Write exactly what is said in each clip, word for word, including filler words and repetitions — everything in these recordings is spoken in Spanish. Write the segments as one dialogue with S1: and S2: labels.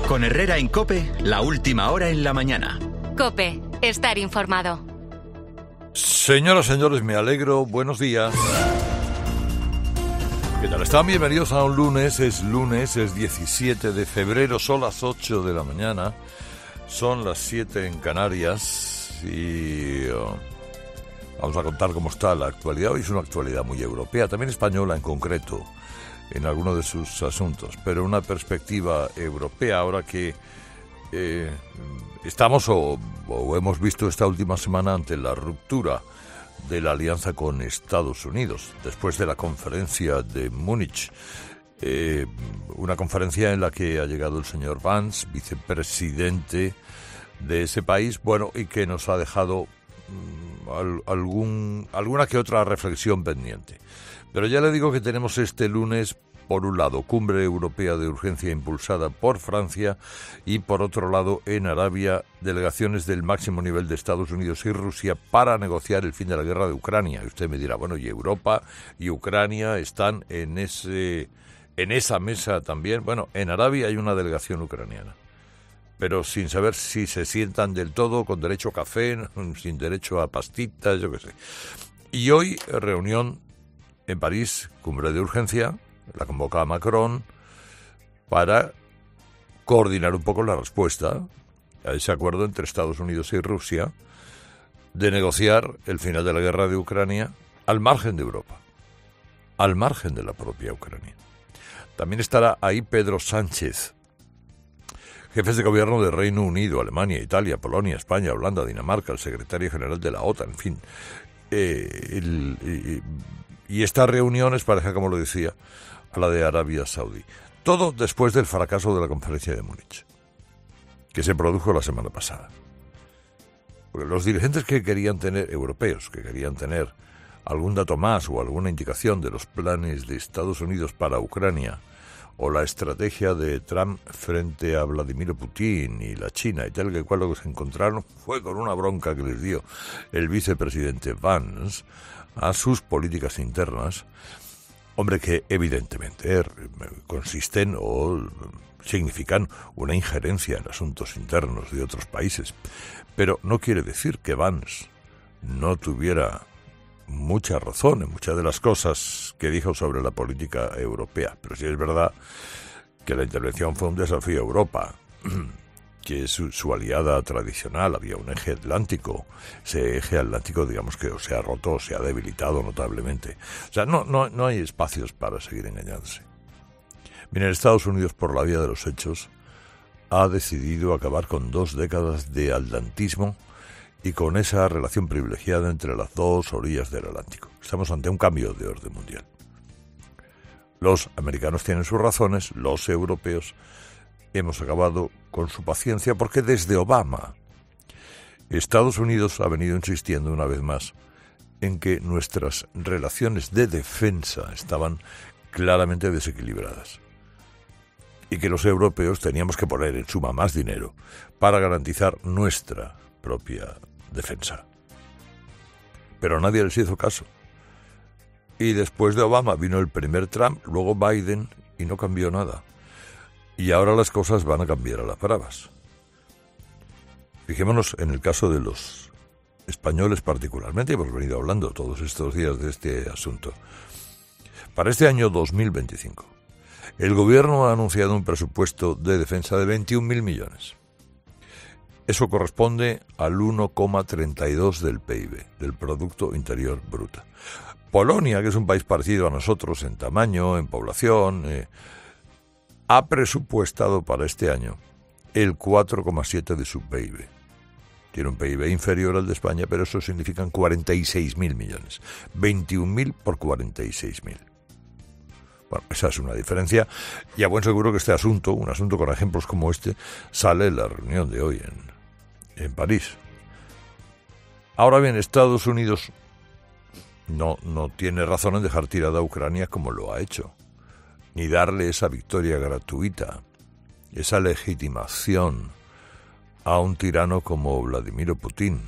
S1: Con Herrera en COPE, la última hora en la mañana.
S2: COPE, estar informado.
S3: Señoras, señores, me alegro. Buenos días. ¿Qué tal? Están bienvenidos a un lunes. Es lunes, es diecisiete de febrero. Son las ocho de la mañana. Son las siete en Canarias. Y uh, vamos a contar cómo está la actualidad. Hoy es una actualidad muy europea, también española en concreto, en algunos de sus asuntos, pero una perspectiva europea ahora que eh, estamos o, o hemos visto esta última semana ante la ruptura de la alianza con Estados Unidos, después de la conferencia de Múnich, eh, una conferencia en la que ha llegado el señor Vance, vicepresidente de ese país, bueno, y que nos ha dejado mm, al, algún, alguna que otra reflexión pendiente. Pero ya le digo que tenemos este lunes, por un lado, cumbre europea de urgencia impulsada por Francia y, por otro lado, en Arabia, delegaciones del máximo nivel de Estados Unidos y Rusia para negociar el fin de la guerra de Ucrania. Y usted me dirá, bueno, ¿y Europa y Ucrania están en ese en esa mesa también? Bueno, en Arabia hay una delegación ucraniana, pero sin saber si se sientan del todo, con derecho a café, sin derecho a pastitas, yo qué sé. Y hoy, reunión en París, cumbre de urgencia, la convoca Macron para coordinar un poco la respuesta a ese acuerdo entre Estados Unidos y Rusia de negociar el final de la guerra de Ucrania al margen de Europa, al margen de la propia Ucrania. También estará ahí Pedro Sánchez, jefes de gobierno de Reino Unido, Alemania, Italia, Polonia, España, Holanda, Dinamarca, el secretario general de la OTAN, en fin. Eh, el, el, y esta reunión es pareja, como lo decía, a la de Arabia Saudí. Todo después del fracaso de la conferencia de Múnich, que se produjo la semana pasada. Porque los dirigentes que querían tener, europeos, que querían tener algún dato más o alguna indicación de los planes de Estados Unidos para Ucrania, o la estrategia de Trump frente a Vladimir Putin y la China y tal, que cual lo que se encontraron fue con una bronca que les dio el vicepresidente Vance a sus políticas internas, hombre, que evidentemente eh, consisten o significan una injerencia en asuntos internos de otros países. Pero no quiere decir que Vance no tuviera mucha razón en muchas de las cosas que dijo sobre la política europea. Pero sí es verdad que la intervención fue un desafío a Europa, que es su, su aliada tradicional. Había un eje atlántico, ese eje atlántico, digamos que o se ha roto o se ha debilitado notablemente. O sea, no, no, no hay espacios para seguir engañándose. Miren, Estados Unidos, por la vía de los hechos, ha decidido acabar con dos décadas de atlantismo y con esa relación privilegiada entre las dos orillas del Atlántico. Estamos ante un cambio de orden mundial. Los americanos tienen sus razones, los europeos hemos acabado con su paciencia, porque desde Obama Estados Unidos ha venido insistiendo una vez más en que nuestras relaciones de defensa estaban claramente desequilibradas y que los europeos teníamos que poner en suma más dinero para garantizar nuestra propia defensa. Pero nadie les hizo caso. Y después de Obama vino el primer Trump, luego Biden, y no cambió nada. Y ahora las cosas van a cambiar a las bravas. Fijémonos en el caso de los españoles particularmente, hemos venido hablando todos estos días de este asunto. Para este año dos mil veinticinco, el gobierno ha anunciado un presupuesto de defensa de veintiún mil millones. Eso corresponde al uno coma treinta y dos del P I B, del Producto Interior Bruto. Polonia, que es un país parecido a nosotros en tamaño, en población, eh, ha presupuestado para este año el cuatro coma siete de su P I B. Tiene un P I B inferior al de España, pero eso significan cuarenta y seis mil millones. veintiún mil por cuarenta y seis mil. Bueno, esa es una diferencia. Y a buen seguro que este asunto, un asunto con ejemplos como este, sale en la reunión de hoy en, en París. Ahora bien, Estados Unidos no, no tiene razón en dejar tirada a Ucrania como lo ha hecho, ni darle esa victoria gratuita, esa legitimación a un tirano como Vladimir Putin.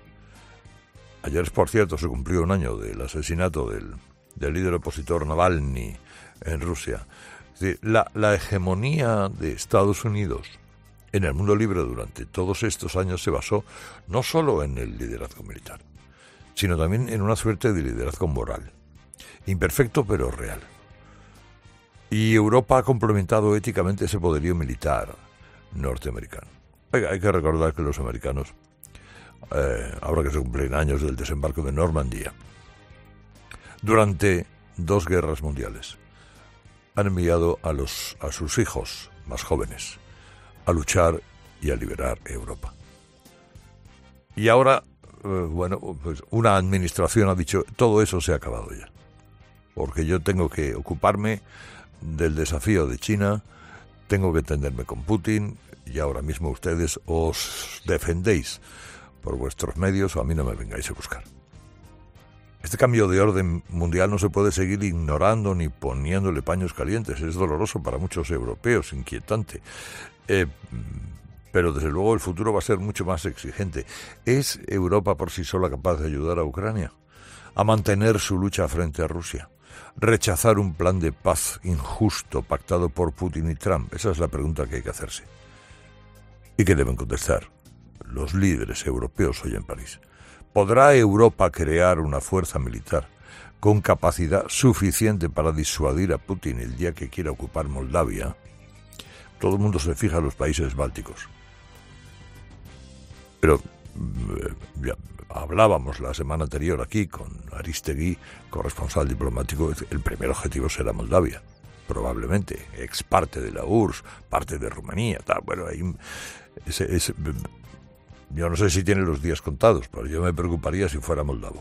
S3: Ayer, por cierto, se cumplió un año del asesinato del, del líder opositor Navalny en Rusia. Es decir, la, la hegemonía de Estados Unidos en el mundo libre durante todos estos años se basó no solo en el liderazgo militar, sino también en una suerte de liderazgo moral, imperfecto pero real. Y Europa ha complementado éticamente ese poderío militar norteamericano. Oiga, hay que recordar que los americanos, eh, ahora que se cumplen años del desembarco de Normandía, durante dos guerras mundiales, han enviado a, los, a sus hijos más jóvenes a luchar y a liberar Europa. Y ahora, eh, bueno, pues una administración ha dicho, todo eso se ha acabado ya, porque yo tengo que ocuparme del desafío de China, tengo que entenderme con Putin, y ahora mismo ustedes os defendéis por vuestros medios o a mí no me vengáis a buscar. Este cambio de orden mundial no se puede seguir ignorando ni poniéndole paños calientes. Es doloroso para muchos europeos, inquietante. Eh, pero desde luego el futuro va a ser mucho más exigente. ¿Es Europa por sí sola capaz de ayudar a Ucrania a mantener su lucha frente a Rusia? ¿Rechazar un plan de paz injusto pactado por Putin y Trump? Esa es la pregunta que hay que hacerse. Y que deben contestar los líderes europeos hoy en París. ¿Podrá Europa crear una fuerza militar con capacidad suficiente para disuadir a Putin el día que quiera ocupar Moldavia? Todo el mundo se fija en los países bálticos. Pero eh, ya hablábamos la semana anterior aquí con Aristegui, corresponsal diplomático, el primer objetivo será Moldavia, probablemente, ex parte de la U R S S, parte de Rumanía, tal. Bueno, ahí ese, ese, yo no sé si tiene los días contados, pero yo me preocuparía si fuera moldavo.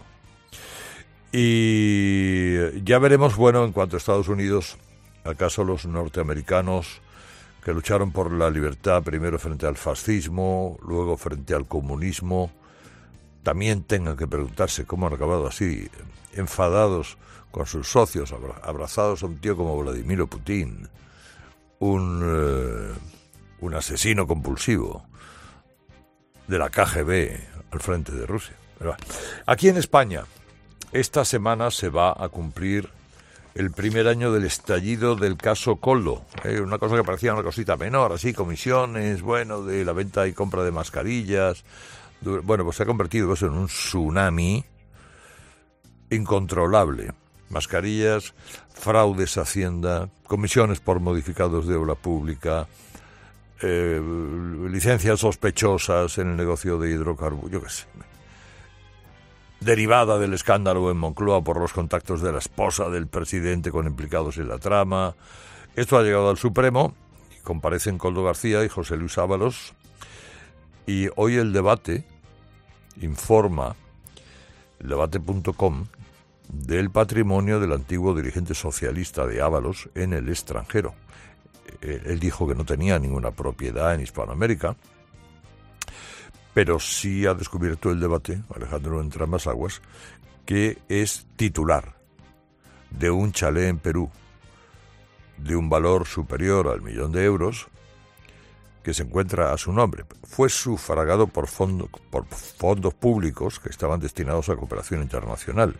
S3: Y ya veremos, bueno, en cuanto a Estados Unidos, acaso los norteamericanos que lucharon por la libertad primero frente al fascismo, luego frente al comunismo, también tengan que preguntarse cómo han acabado así, enfadados con sus socios, abrazados a un tío como Vladimir Putin, un, eh, un asesino compulsivo de la K G B al frente de Rusia. Pero aquí en España, esta semana se va a cumplir el primer año del estallido del caso Koldo, ¿eh? Una cosa que parecía una cosita menor, así, comisiones, bueno, de la venta y compra de mascarillas. Bueno, pues se ha convertido eso en un tsunami incontrolable. Mascarillas, fraudes a Hacienda, comisiones por modificados de obra pública, eh, licencias sospechosas en el negocio de hidrocarburos, yo qué sé. Derivada del escándalo en Moncloa por los contactos de la esposa del presidente con implicados en la trama. Esto ha llegado al Supremo, y comparecen Koldo García y José Luis Ábalos, y hoy el debate informa, el debate punto com, del patrimonio del antiguo dirigente socialista de Ábalos en el extranjero. Él dijo que no tenía ninguna propiedad en Hispanoamérica, pero sí ha descubierto el debate, Alejandro Entramasaguas, que es titular de un chalet en Perú de un valor superior al millón de euros que se encuentra a su nombre. Fue sufragado por, fondo, por fondos públicos que estaban destinados a cooperación internacional.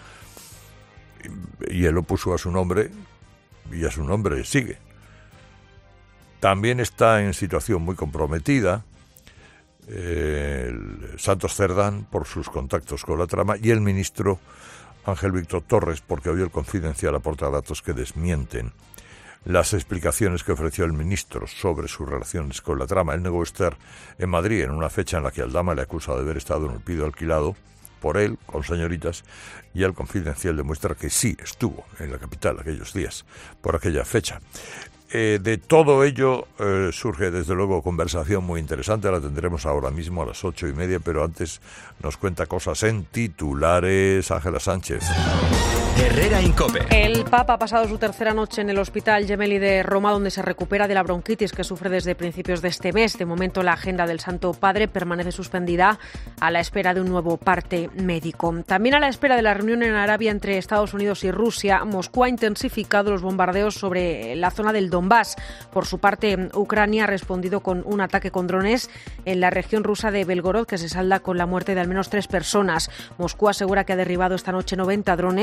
S3: Y él lo puso a su nombre y a su nombre sigue. También está en situación muy comprometida eh, el Santos Cerdán por sus contactos con la trama y el ministro Ángel Víctor Torres, porque hoy el Confidencial aporta datos que desmienten las explicaciones que ofreció el ministro sobre sus relaciones con la trama. Él negó estar en Madrid en una fecha en la que Aldama le acusa de haber estado en el piso alquilado por él, con señoritas, y el Confidencial demuestra que sí estuvo en la capital aquellos días, por aquella fecha. Eh, de todo ello eh, surge desde luego conversación muy interesante, la tendremos ahora mismo a las ocho y media, pero antes nos cuenta cosas en titulares Ángela Sánchez.
S1: Herrera Incope.
S4: El Papa ha pasado su tercera noche en el Hospital Gemelli de Roma, donde se recupera de la bronquitis que sufre desde principios de este mes. De momento, la agenda del Santo Padre permanece suspendida a la espera de un nuevo parte médico. También a la espera de la reunión en Arabia entre Estados Unidos y Rusia, Moscú ha intensificado los bombardeos sobre la zona del Donbass. Por su parte, Ucrania ha respondido con un ataque con drones en la región rusa de Belgorod, que se salda con la muerte de al menos tres personas. Moscú asegura que ha derribado esta noche noventa drones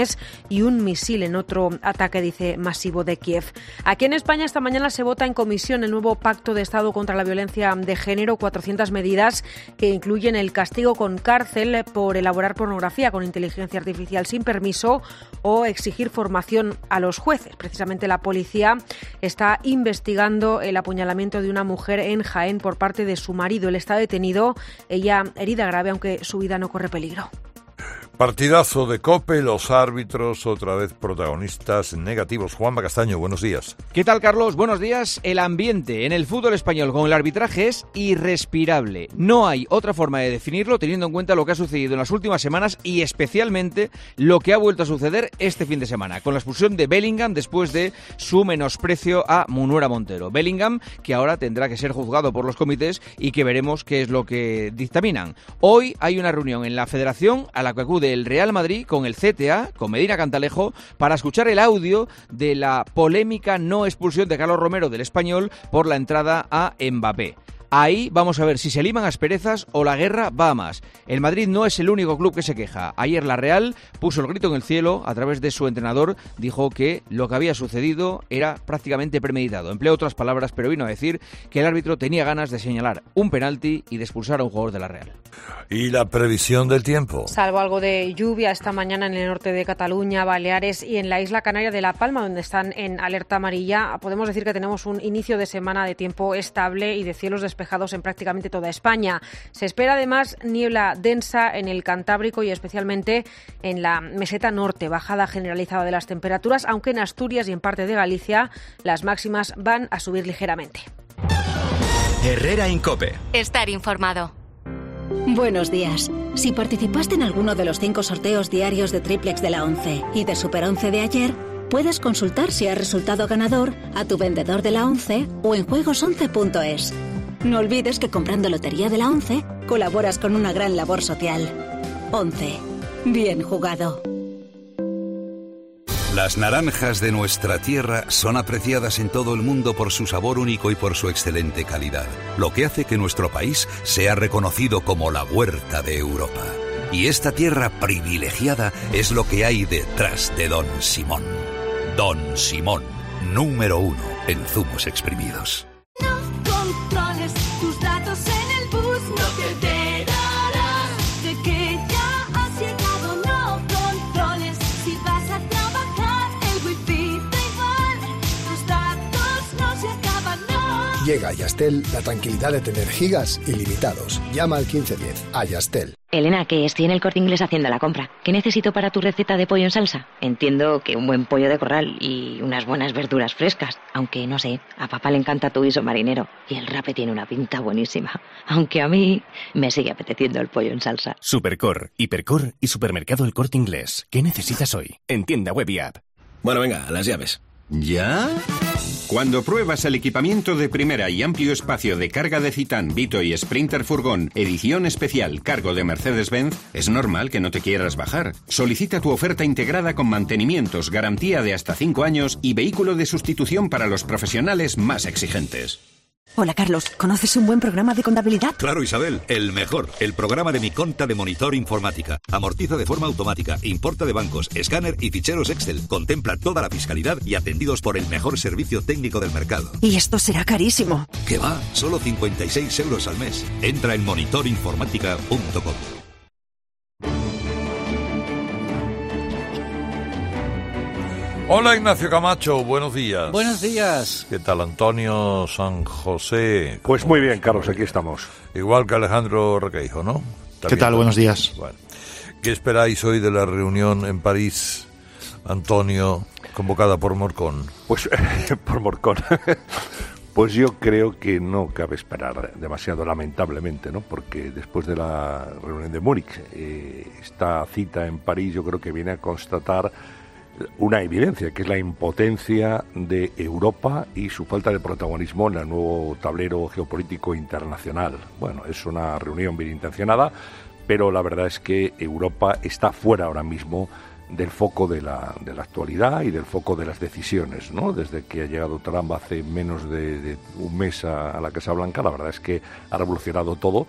S4: y un misil en otro ataque, dice, masivo de Kiev. Aquí en España esta mañana se vota en comisión el nuevo Pacto de Estado contra la Violencia de Género, cuatrocientas medidas que incluyen el castigo con cárcel por elaborar pornografía con inteligencia artificial sin permiso o exigir formación a los jueces. Precisamente la policía está investigando el apuñalamiento de una mujer en Jaén por parte de su marido. Él está detenido, ella herida grave, aunque su vida no corre peligro.
S3: Partidazo de COPE, los árbitros otra vez protagonistas negativos. Juanma Castaño, buenos días.
S5: ¿Qué tal, Carlos? Buenos días. El ambiente en el fútbol español con el arbitraje es irrespirable. No hay otra forma de definirlo teniendo en cuenta lo que ha sucedido en las últimas semanas y especialmente lo que ha vuelto a suceder este fin de semana con la expulsión de Bellingham después de su menosprecio a Munuera Montero. Bellingham, que ahora tendrá que ser juzgado por los comités y que veremos qué es lo que dictaminan. Hoy hay una reunión en la Federación a la que acude el Real Madrid con el C T A, con Medina Cantalejo, para escuchar el audio de la polémica no expulsión de Carlos Romero del Español por la entrada a Mbappé. Ahí vamos a ver si se liman asperezas o la guerra va a más. El Madrid no es el único club que se queja. Ayer la Real puso el grito en el cielo a través de su entrenador. Dijo que lo que había sucedido era prácticamente premeditado. Empleó otras palabras, pero vino a decir que el árbitro tenía ganas de señalar un penalti y de expulsar a un jugador de la Real.
S3: ¿Y la previsión del tiempo?
S4: Salvo algo de lluvia esta mañana en el norte de Cataluña, Baleares y en la isla canaria de La Palma, donde están en alerta amarilla, podemos decir que tenemos un inicio de semana de tiempo estable y de cielos despejados en prácticamente toda España. Se espera además niebla densa en el Cantábrico y especialmente en la meseta norte, bajada generalizada de las temperaturas, aunque en Asturias y en parte de Galicia las máximas van a subir ligeramente.
S1: Herrera Incope.
S2: Estar informado.
S6: Buenos días. Si participaste en alguno de los cinco sorteos diarios de Triplex de la ONCE y de Super once de ayer, puedes consultar si has resultado ganador a tu vendedor de la ONCE o en juegos once punto es. No olvides que comprando Lotería de la ONCE colaboras con una gran labor social. ONCE. Bien jugado.
S7: Las naranjas de nuestra tierra son apreciadas en todo el mundo por su sabor único y por su excelente calidad, lo que hace que nuestro país sea reconocido como la huerta de Europa. Y esta tierra privilegiada es lo que hay detrás de Don Simón. Don Simón, número uno en zumos exprimidos.
S8: No controles tus datos en el bus, no te enterarás de que ya has llegado. No controles si vas a trabajar, el wifi da igual, tus datos no se acaban, no.
S9: Llega a Yastel la tranquilidad de tener gigas ilimitados. Llama al quince diez a Yastel.
S10: Elena, que estoy en el Corte Inglés haciendo la compra. ¿Qué necesito para tu receta de pollo en salsa? Entiendo que un buen pollo de corral y unas buenas verduras frescas. Aunque, no sé, a papá le encanta tu guiso marinero y el rape tiene una pinta buenísima. Aunque a mí me sigue apeteciendo el pollo en salsa.
S11: Supercor, Hipercor y Supermercado El Corte Inglés. ¿Qué necesitas hoy? En tienda web y app.
S12: Bueno, venga, las llaves.
S13: ¿Ya? Cuando pruebas el equipamiento de primera y amplio espacio de carga de Citan, Vito y Sprinter Furgón, edición especial cargo de Mercedes-Benz, es normal que no te quieras bajar. Solicita tu oferta integrada con mantenimientos, garantía de hasta cinco años y vehículo de sustitución para los profesionales más exigentes.
S14: Hola, Carlos. ¿Conoces un buen programa de contabilidad?
S7: Claro, Isabel. El mejor. El programa de Mi Conta de Monitor Informática. Amortiza de forma automática, importa de bancos, escáner y ficheros Excel. Contempla toda la fiscalidad y atendidos por el mejor servicio técnico del mercado.
S14: Y esto será carísimo.
S7: ¿Qué va? Solo cincuenta y seis euros al mes. Entra en monitor informática punto com.
S3: Hola Ignacio Camacho, buenos días.
S15: Buenos días.
S3: ¿Qué tal Antonio San José?
S16: Pues muy bien, Carlos, aquí estamos.
S3: Igual que Alejandro Requeijo, ¿no?
S17: ¿Qué tal? También. Buenos días.
S3: Bueno. ¿Qué esperáis hoy de la reunión en París, Antonio, convocada por Morcón?
S16: Pues por Morcón. Pues yo creo que no cabe esperar demasiado, lamentablemente, ¿no? Porque después de la reunión de Múnich, eh, esta cita en París yo creo que viene a constatar una evidencia, que es la impotencia de Europa y su falta de protagonismo en el nuevo tablero geopolítico internacional. Bueno, es una reunión bien intencionada, pero la verdad es que Europa está fuera ahora mismo del foco de la, de la actualidad y del foco de las decisiones, ¿no? Desde que ha llegado Trump hace menos de, de un mes a, a la Casa Blanca, la verdad es que ha revolucionado todo.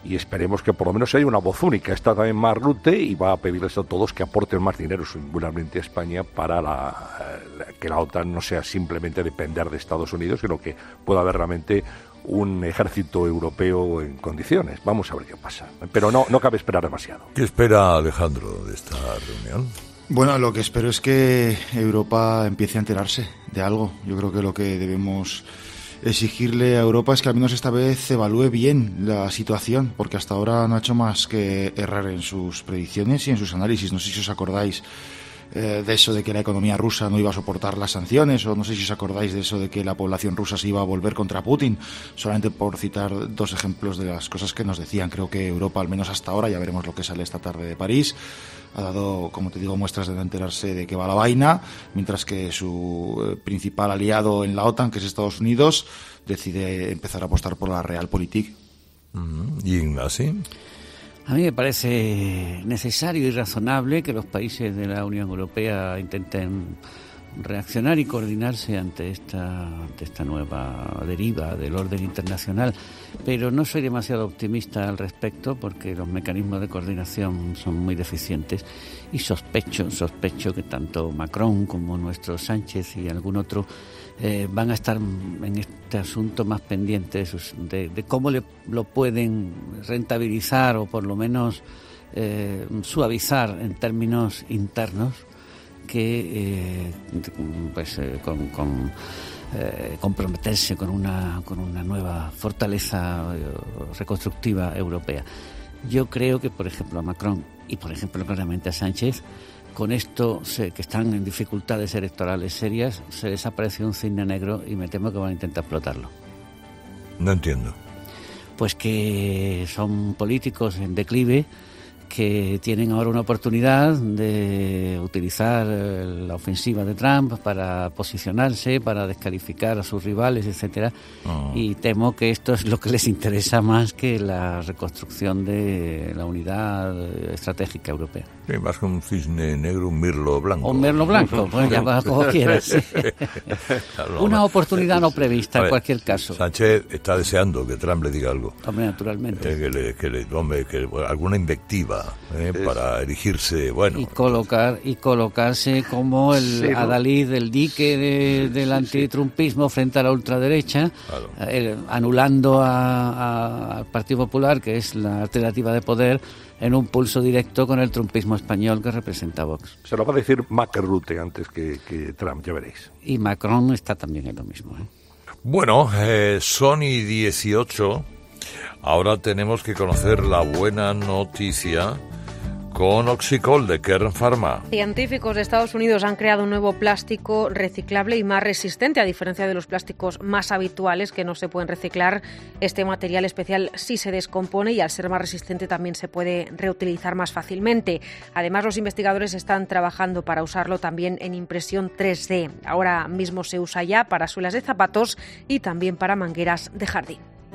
S16: y esperemos que por lo menos haya una voz única. Está también Mark Rutte y va a pedirles a todos que aporten más dinero, singularmente a España, para la, la, que la OTAN no sea simplemente depender de Estados Unidos, sino que pueda haber realmente un ejército europeo en condiciones. Vamos a ver qué pasa. Pero no, no cabe esperar demasiado.
S3: ¿Qué espera Alejandro de esta reunión?
S15: Bueno, lo que espero es que Europa empiece a enterarse de algo. Yo creo que lo que debemos exigirle a Europa es que al menos esta vez evalúe bien la situación, porque hasta ahora no ha hecho más que errar en sus predicciones y en sus análisis. No sé si os acordáis eh, de eso de que la economía rusa no iba a soportar las sanciones, o no sé si os acordáis de eso de que la población rusa se iba a volver contra Putin, solamente por citar dos ejemplos de las cosas que nos decían. Creo que Europa, al menos hasta ahora, ya veremos lo que sale esta tarde de París, ha dado, como te digo, muestras de no enterarse de qué va la vaina, mientras que su principal aliado en la OTAN, que es Estados Unidos, decide empezar a apostar por la Realpolitik.
S3: Mm-hmm. ¿Y Ignasi?
S17: A mí me parece necesario y razonable que los países de la Unión Europea intenten reaccionar y coordinarse ante esta, ante esta nueva deriva del orden internacional, pero no soy demasiado optimista al respecto porque los mecanismos de coordinación son muy deficientes y sospecho, sospecho que tanto Macron como nuestro Sánchez y algún otro eh, van a estar en este asunto más pendientes de, de cómo le, lo pueden rentabilizar o por lo menos eh, suavizar en términos internos, que eh, pues eh, con, con eh, comprometerse con una con una nueva fortaleza eh, reconstructiva europea. Yo creo que, por ejemplo, a Macron y, por ejemplo, claramente a Sánchez, con esto se, que están en dificultades electorales serias, se les apareció un cisne negro y me temo que van a intentar explotarlo.
S3: No entiendo.
S17: Pues que son políticos en declive, que tienen ahora una oportunidad de utilizar la ofensiva de Trump para posicionarse, para descalificar a sus rivales, etcétera. Oh. Y temo que esto es lo que les interesa más que la reconstrucción de la unidad estratégica europea.
S3: Sí, más que un cisne negro, un mirlo blanco.
S17: Un mirlo blanco, pues ya como quieras. Sí. Claro, una oportunidad no prevista, ver, en cualquier caso.
S3: Sánchez está deseando que Trump le diga algo.
S17: Hombre, naturalmente.
S3: Eh, que le, que le, hombre, que alguna invectiva. Eh, para erigirse, bueno,
S17: y colocar y colocarse como el sí, ¿no? adalid del dique de, del sí, antitrumpismo sí. frente a la ultraderecha, claro. eh, anulando a, a, al Partido Popular, que es la alternativa de poder, en un pulso directo con el trumpismo español que representa Vox.
S16: Se lo va a decir Mark Rutte antes que, que Trump, ya veréis.
S17: Y Macron está también en lo mismo, ¿eh?
S3: Bueno, eh, son y dieciocho. Ahora tenemos que conocer la buena noticia con Oxicol de Kern Pharma.
S4: Científicos de Estados Unidos han creado un nuevo plástico reciclable y más resistente. A diferencia de los plásticos más habituales que no se pueden reciclar, este material especial sí se descompone y al ser más resistente también se puede reutilizar más fácilmente. Además, los investigadores están trabajando para usarlo también en impresión tres D. Ahora mismo se usa ya para suelas de zapatos y también para mangueras de jardín.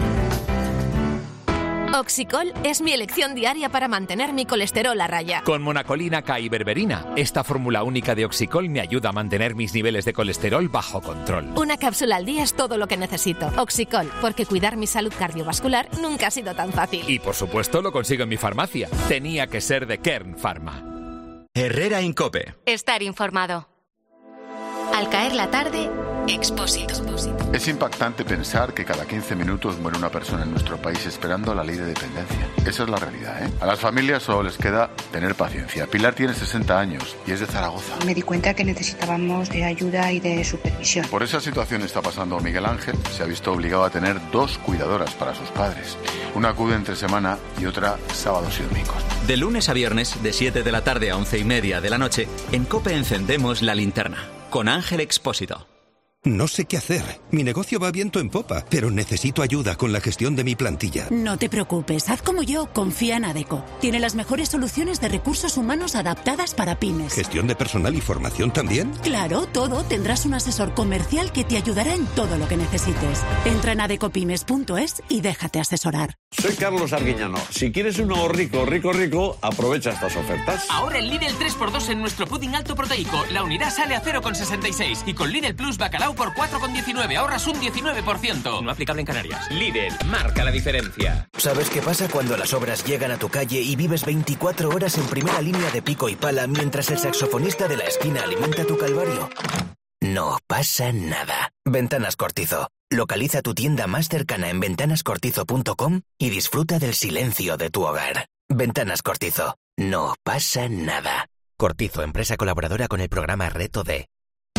S2: Oxicol es mi elección diaria para mantener mi colesterol a raya.
S18: Con monacolina K y berberina, esta fórmula única de Oxicol me ayuda a mantener mis niveles de colesterol bajo control.
S2: Una cápsula al día es todo lo que necesito. Oxicol, porque cuidar mi salud cardiovascular nunca ha sido tan fácil.
S18: Y por supuesto lo consigo en mi farmacia. Tenía que ser de Kern Pharma.
S1: Herrera Incope.
S2: Estar informado. Al caer la tarde, Expósito.
S19: Es impactante pensar que cada quince minutos muere una persona en nuestro país esperando la ley de dependencia. Esa es la realidad, ¿eh? A las familias solo les queda tener paciencia. Pilar tiene sesenta años y es de Zaragoza.
S20: Me di cuenta que necesitábamos de ayuda y de supervisión.
S19: Por esa situación está pasando Miguel Ángel. Se ha visto obligado a tener dos cuidadoras para sus padres. Una acude entre semana y otra sábados y domingos.
S1: De lunes a viernes, de siete de la tarde a once y media de la noche, en COPE encendemos la linterna. Con Ángel Expósito.
S21: No sé qué hacer. Mi negocio va viento en popa, pero necesito ayuda con la gestión de mi plantilla.
S22: No te preocupes, haz como yo, confía en Adecco. Tiene las mejores soluciones de recursos humanos adaptadas para pymes.
S21: ¿Gestión de personal y formación también?
S22: Claro, todo. Tendrás un asesor comercial que te ayudará en todo lo que necesites. Entra en adecopymes punto es y déjate asesorar.
S5: Soy Carlos Arguiñano. Si quieres un ahorrico rico, rico, aprovecha estas ofertas.
S6: Ahora en Lidl tres por dos en nuestro pudding alto proteico. La unidad sale a cero coma sesenta y seis. Y con Lidl Plus Bacalao por cuatro coma diecinueve ahorras un diecinueve por ciento. No aplicable en Canarias.
S23: Lidl, marca la diferencia.
S24: ¿Sabes qué pasa cuando las obras llegan a tu calle y vives veinticuatro horas en primera línea de pico y pala mientras el saxofonista de la esquina alimenta tu calvario? No pasa nada. Ventanas Cortizo. Localiza tu tienda más cercana en ventanas cortizo punto com y disfruta del silencio de tu hogar. Ventanas Cortizo. No pasa nada. Cortizo, empresa colaboradora con el programa Reto D.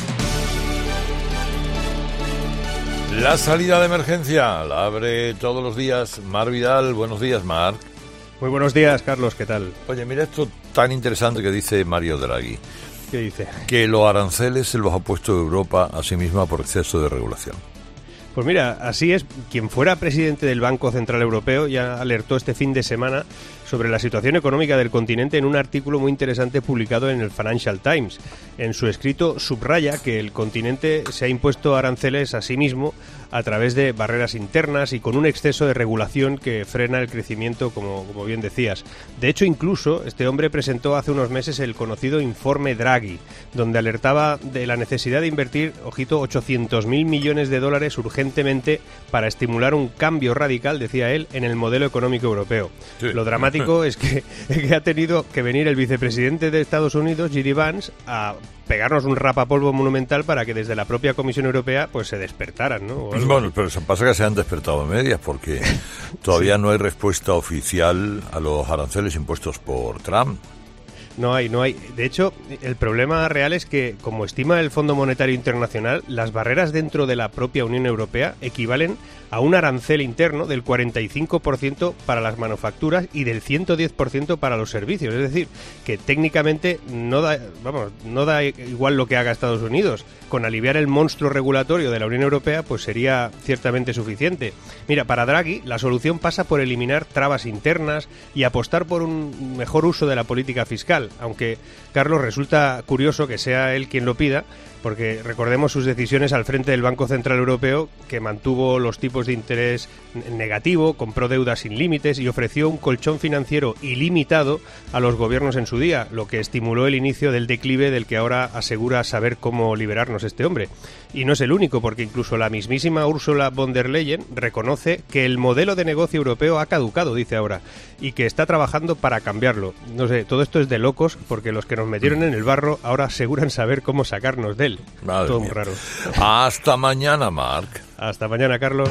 S3: La salida de emergencia la abre todos los días Mar Vidal. Buenos días, Mar.
S25: Muy buenos días, Carlos. ¿Qué tal?
S3: Oye, mira esto tan interesante que dice Mario Draghi.
S25: ¿Qué dice?
S3: Que los aranceles se los ha puesto Europa a sí misma por exceso de regulación.
S25: Pues mira, así es. Quien fuera presidente del Banco Central Europeo ya alertó este fin de semana sobre la situación económica del continente en un artículo muy interesante publicado en el Financial Times. En su escrito subraya que el continente se ha impuesto aranceles a sí mismo a través de barreras internas y con un exceso de regulación que frena el crecimiento, como, como bien decías. De hecho, incluso, este hombre presentó hace unos meses el conocido informe Draghi, donde alertaba de la necesidad de invertir, ojito, ochocientos mil millones de dólares urgentemente para estimular un cambio radical, decía él, en el modelo económico europeo. Sí. Lo dramático es que, que ha tenido que venir el vicepresidente de Estados Unidos, J D Vance, a pegarnos un rapapolvo monumental para que desde la propia Comisión Europea pues se despertaran, ¿no?
S3: Bueno, pero eso pasa que se han despertado a medias porque todavía sí. no hay respuesta oficial a los aranceles impuestos por Trump.
S25: No hay, no hay. De hecho, el problema real es que, como estima el Fondo Monetario Internacional, las barreras dentro de la propia Unión Europea equivalen a un arancel interno del cuarenta y cinco por ciento para las manufacturas y del ciento diez por ciento para los servicios. Es decir, que técnicamente no da, vamos, no da igual lo que haga Estados Unidos. Con aliviar el monstruo regulatorio de la Unión Europea, pues sería ciertamente suficiente. Mira, para Draghi, la solución pasa por eliminar trabas internas y apostar por un mejor uso de la política fiscal. Aunque, Carlos, resulta curioso que sea él quien lo pida, porque recordemos sus decisiones al frente del Banco Central Europeo, que mantuvo los tipos de interés negativo, compró deuda sin límites y ofreció un colchón financiero ilimitado a los gobiernos en su día, lo que estimuló el inicio del declive del que ahora asegura saber cómo liberarnos este hombre. Y no es el único, porque incluso la mismísima Ursula von der Leyen reconoce que el modelo de negocio europeo ha caducado, dice ahora, y que está trabajando para cambiarlo. No sé, todo esto es de locos, porque los que nos metieron en el barro ahora aseguran saber cómo sacarnos de él.
S3: Madre
S25: todo
S3: mía.
S25: Muy raro.
S3: Hasta mañana, Marc.
S25: Hasta mañana, Carlos.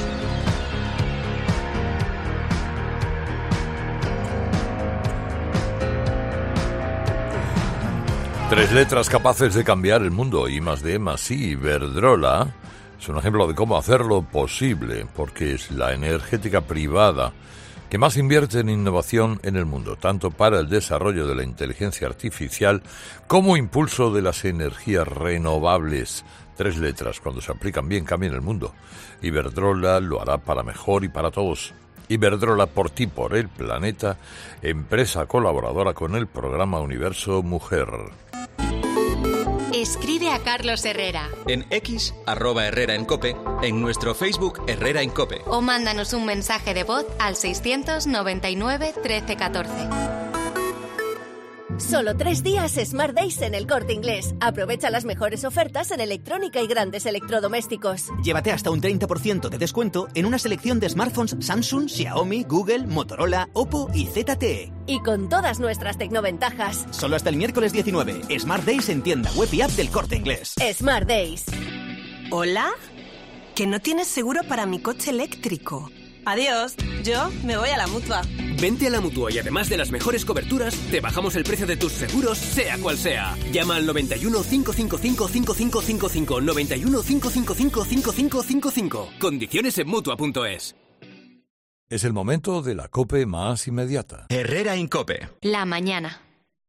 S3: Tres letras capaces de cambiar el mundo. I más D más I. Iberdrola es un ejemplo de cómo hacerlo posible, porque es la energética privada que más invierte en innovación en el mundo, tanto para el desarrollo de la inteligencia artificial como impulso de las energías renovables. Tres letras, cuando se aplican bien, cambian el mundo. Iberdrola lo hará para mejor y para todos. Iberdrola, por ti, por el planeta, empresa colaboradora con el programa Universo Mujer.
S26: Escribe a Carlos Herrera.
S1: En X, arroba Herrera en Cope, en nuestro Facebook Herrera en Cope.
S26: O mándanos un mensaje de voz al seiscientos noventa y nueve trece catorce.
S27: Solo tres días Smart Days en El Corte Inglés. Aprovecha las mejores ofertas en electrónica y grandes electrodomésticos.
S28: Llévate hasta un treinta por ciento de descuento en una selección de smartphones Samsung, Xiaomi, Google, Motorola, Oppo y Z T E.
S27: Y con todas nuestras tecnoventajas.
S28: Solo hasta el miércoles diecinueve. Smart Days en tienda web y app del Corte Inglés.
S27: Smart Days.
S29: ¿Hola? Que no tienes seguro para mi coche eléctrico. Adiós, yo me voy a la Mutua.
S12: Vente a la Mutua y además de las mejores coberturas, te bajamos el precio de tus seguros, sea cual sea. Llama al noventa y uno, cinco cinco cinco, cinco cinco cinco cinco, noventa y uno, cinco cinco cinco, cinco cinco cinco cinco. Condiciones en Mutua punto es.
S3: Es el momento de la COPE más inmediata.
S1: Herrera en Cope.
S26: La mañana.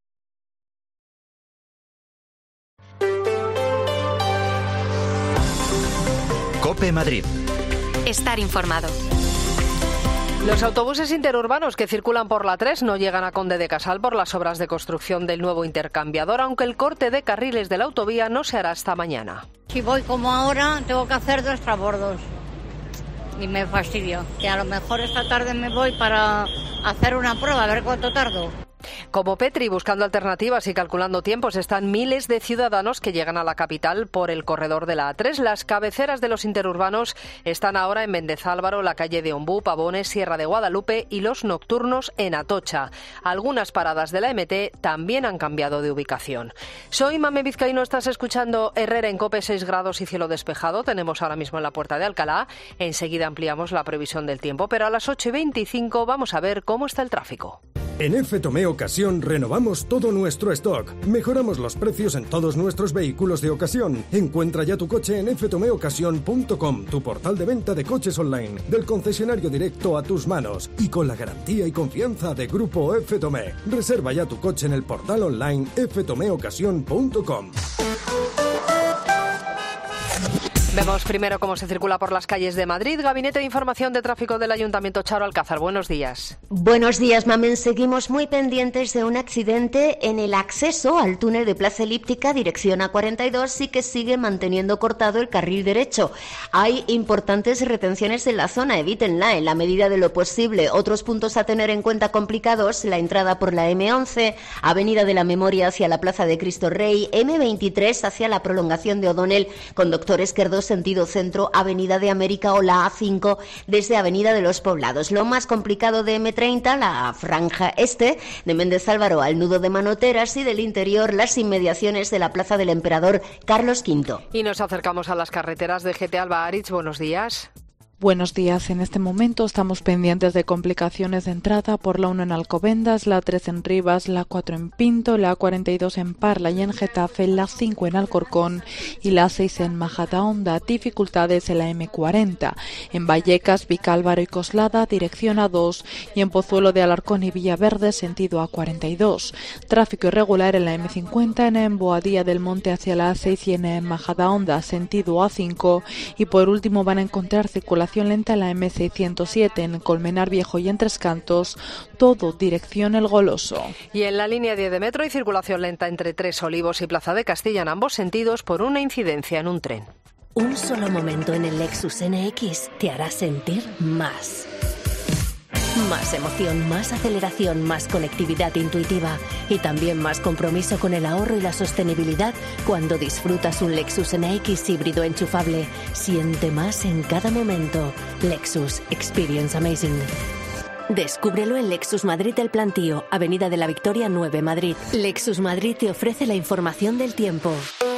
S1: COPE Madrid.
S26: Estar informado.
S4: Los autobuses interurbanos que circulan por la tres no llegan a Conde de Casal por las obras de construcción del nuevo intercambiador, aunque el corte de carriles de la autovía no se hará hasta mañana.
S30: Si voy como ahora, tengo que hacer dos transbordos.
S7: y me fastidio. Que a lo mejor esta tarde me voy para hacer una prueba, a ver cuánto tardo.
S8: Como Petri, buscando alternativas y calculando tiempos, están miles de ciudadanos que llegan a la capital por el corredor de la A tres. Las cabeceras de los interurbanos están ahora en Mendezálvaro, la calle de Ombú, Pavones, Sierra de Guadalupe y los nocturnos en Atocha. Algunas paradas de la M T también han cambiado de ubicación. Soy Mame Vizcaíno, estás escuchando Herrera en COPE, seis grados y cielo despejado. Tenemos ahora mismo en la Puerta de Alcalá. Enseguida ampliamos la previsión del tiempo, pero a las ocho y veinticinco vamos a ver cómo está el tráfico.
S9: En F Tomé Ocasión renovamos todo nuestro stock. Mejoramos los precios en todos nuestros vehículos de ocasión. Encuentra ya tu coche en f tomé ocasión punto com, tu portal de venta de coches online, del concesionario directo a tus manos y con la garantía y confianza de Grupo F Tomé. Reserva ya tu coche en el portal online f tomé ocasión punto com.
S8: Vemos primero cómo se circula por las calles de Madrid. Gabinete de Información de Tráfico del Ayuntamiento, Charo Alcázar. Buenos días.
S10: Buenos días, Mamen. Seguimos muy pendientes de un accidente en el acceso al túnel de Plaza Elíptica, dirección A cuarenta y dos, y que sigue manteniendo cortado el carril derecho. Hay importantes retenciones en la zona, evítenla en la medida de lo posible. Otros puntos a tener en cuenta complicados: la entrada por la eme once, Avenida de la Memoria hacia la Plaza de Cristo Rey, eme veintitrés hacia la prolongación de O'Donnell con Doctor Esquerdo sentido centro, Avenida de América o la A cinco desde Avenida de los Poblados. Lo más complicado de eme treinta, la franja este de Méndez Álvaro al nudo de Manoteras, y del interior las inmediaciones de la Plaza del Emperador Carlos quinto.
S8: Y nos acercamos a las carreteras de G T Alba Aritz. Buenos días.
S11: Buenos días. En este momento estamos pendientes de complicaciones de entrada por la uno en Alcobendas, la tres en Rivas, la cuatro en Pinto, la cuarenta y dos en Parla y en Getafe, la cinco en Alcorcón y la seis en Majadahonda. Dificultades en la eme cuarenta. En Vallecas, Vicálvaro y Coslada, dirección A dos, y en Pozuelo de Alarcón y Villaverde, sentido A cuarenta y dos. Tráfico irregular en la eme cincuenta, en Boadilla del Monte hacia la A seis y en Majadahonda, sentido A cinco. Y por último van a encontrar circulación lenta en la eme seiscientos siete, en Colmenar Viejo y en Tres Cantos, todo dirección El Goloso.
S8: Y en la línea diez de metro hay circulación lenta entre Tres Olivos y Plaza de Castilla en ambos sentidos por una incidencia en un tren.
S27: Un solo momento en el Lexus ene equis te hará sentir más. Más emoción, más aceleración, más conectividad intuitiva y también más compromiso con el ahorro y la sostenibilidad cuando disfrutas un Lexus ene equis híbrido enchufable. Siente más en cada momento. Lexus Experience Amazing. Descúbrelo en Lexus Madrid El Plantío, Avenida de la Victoria nueve, Madrid. Lexus Madrid te ofrece la información del tiempo.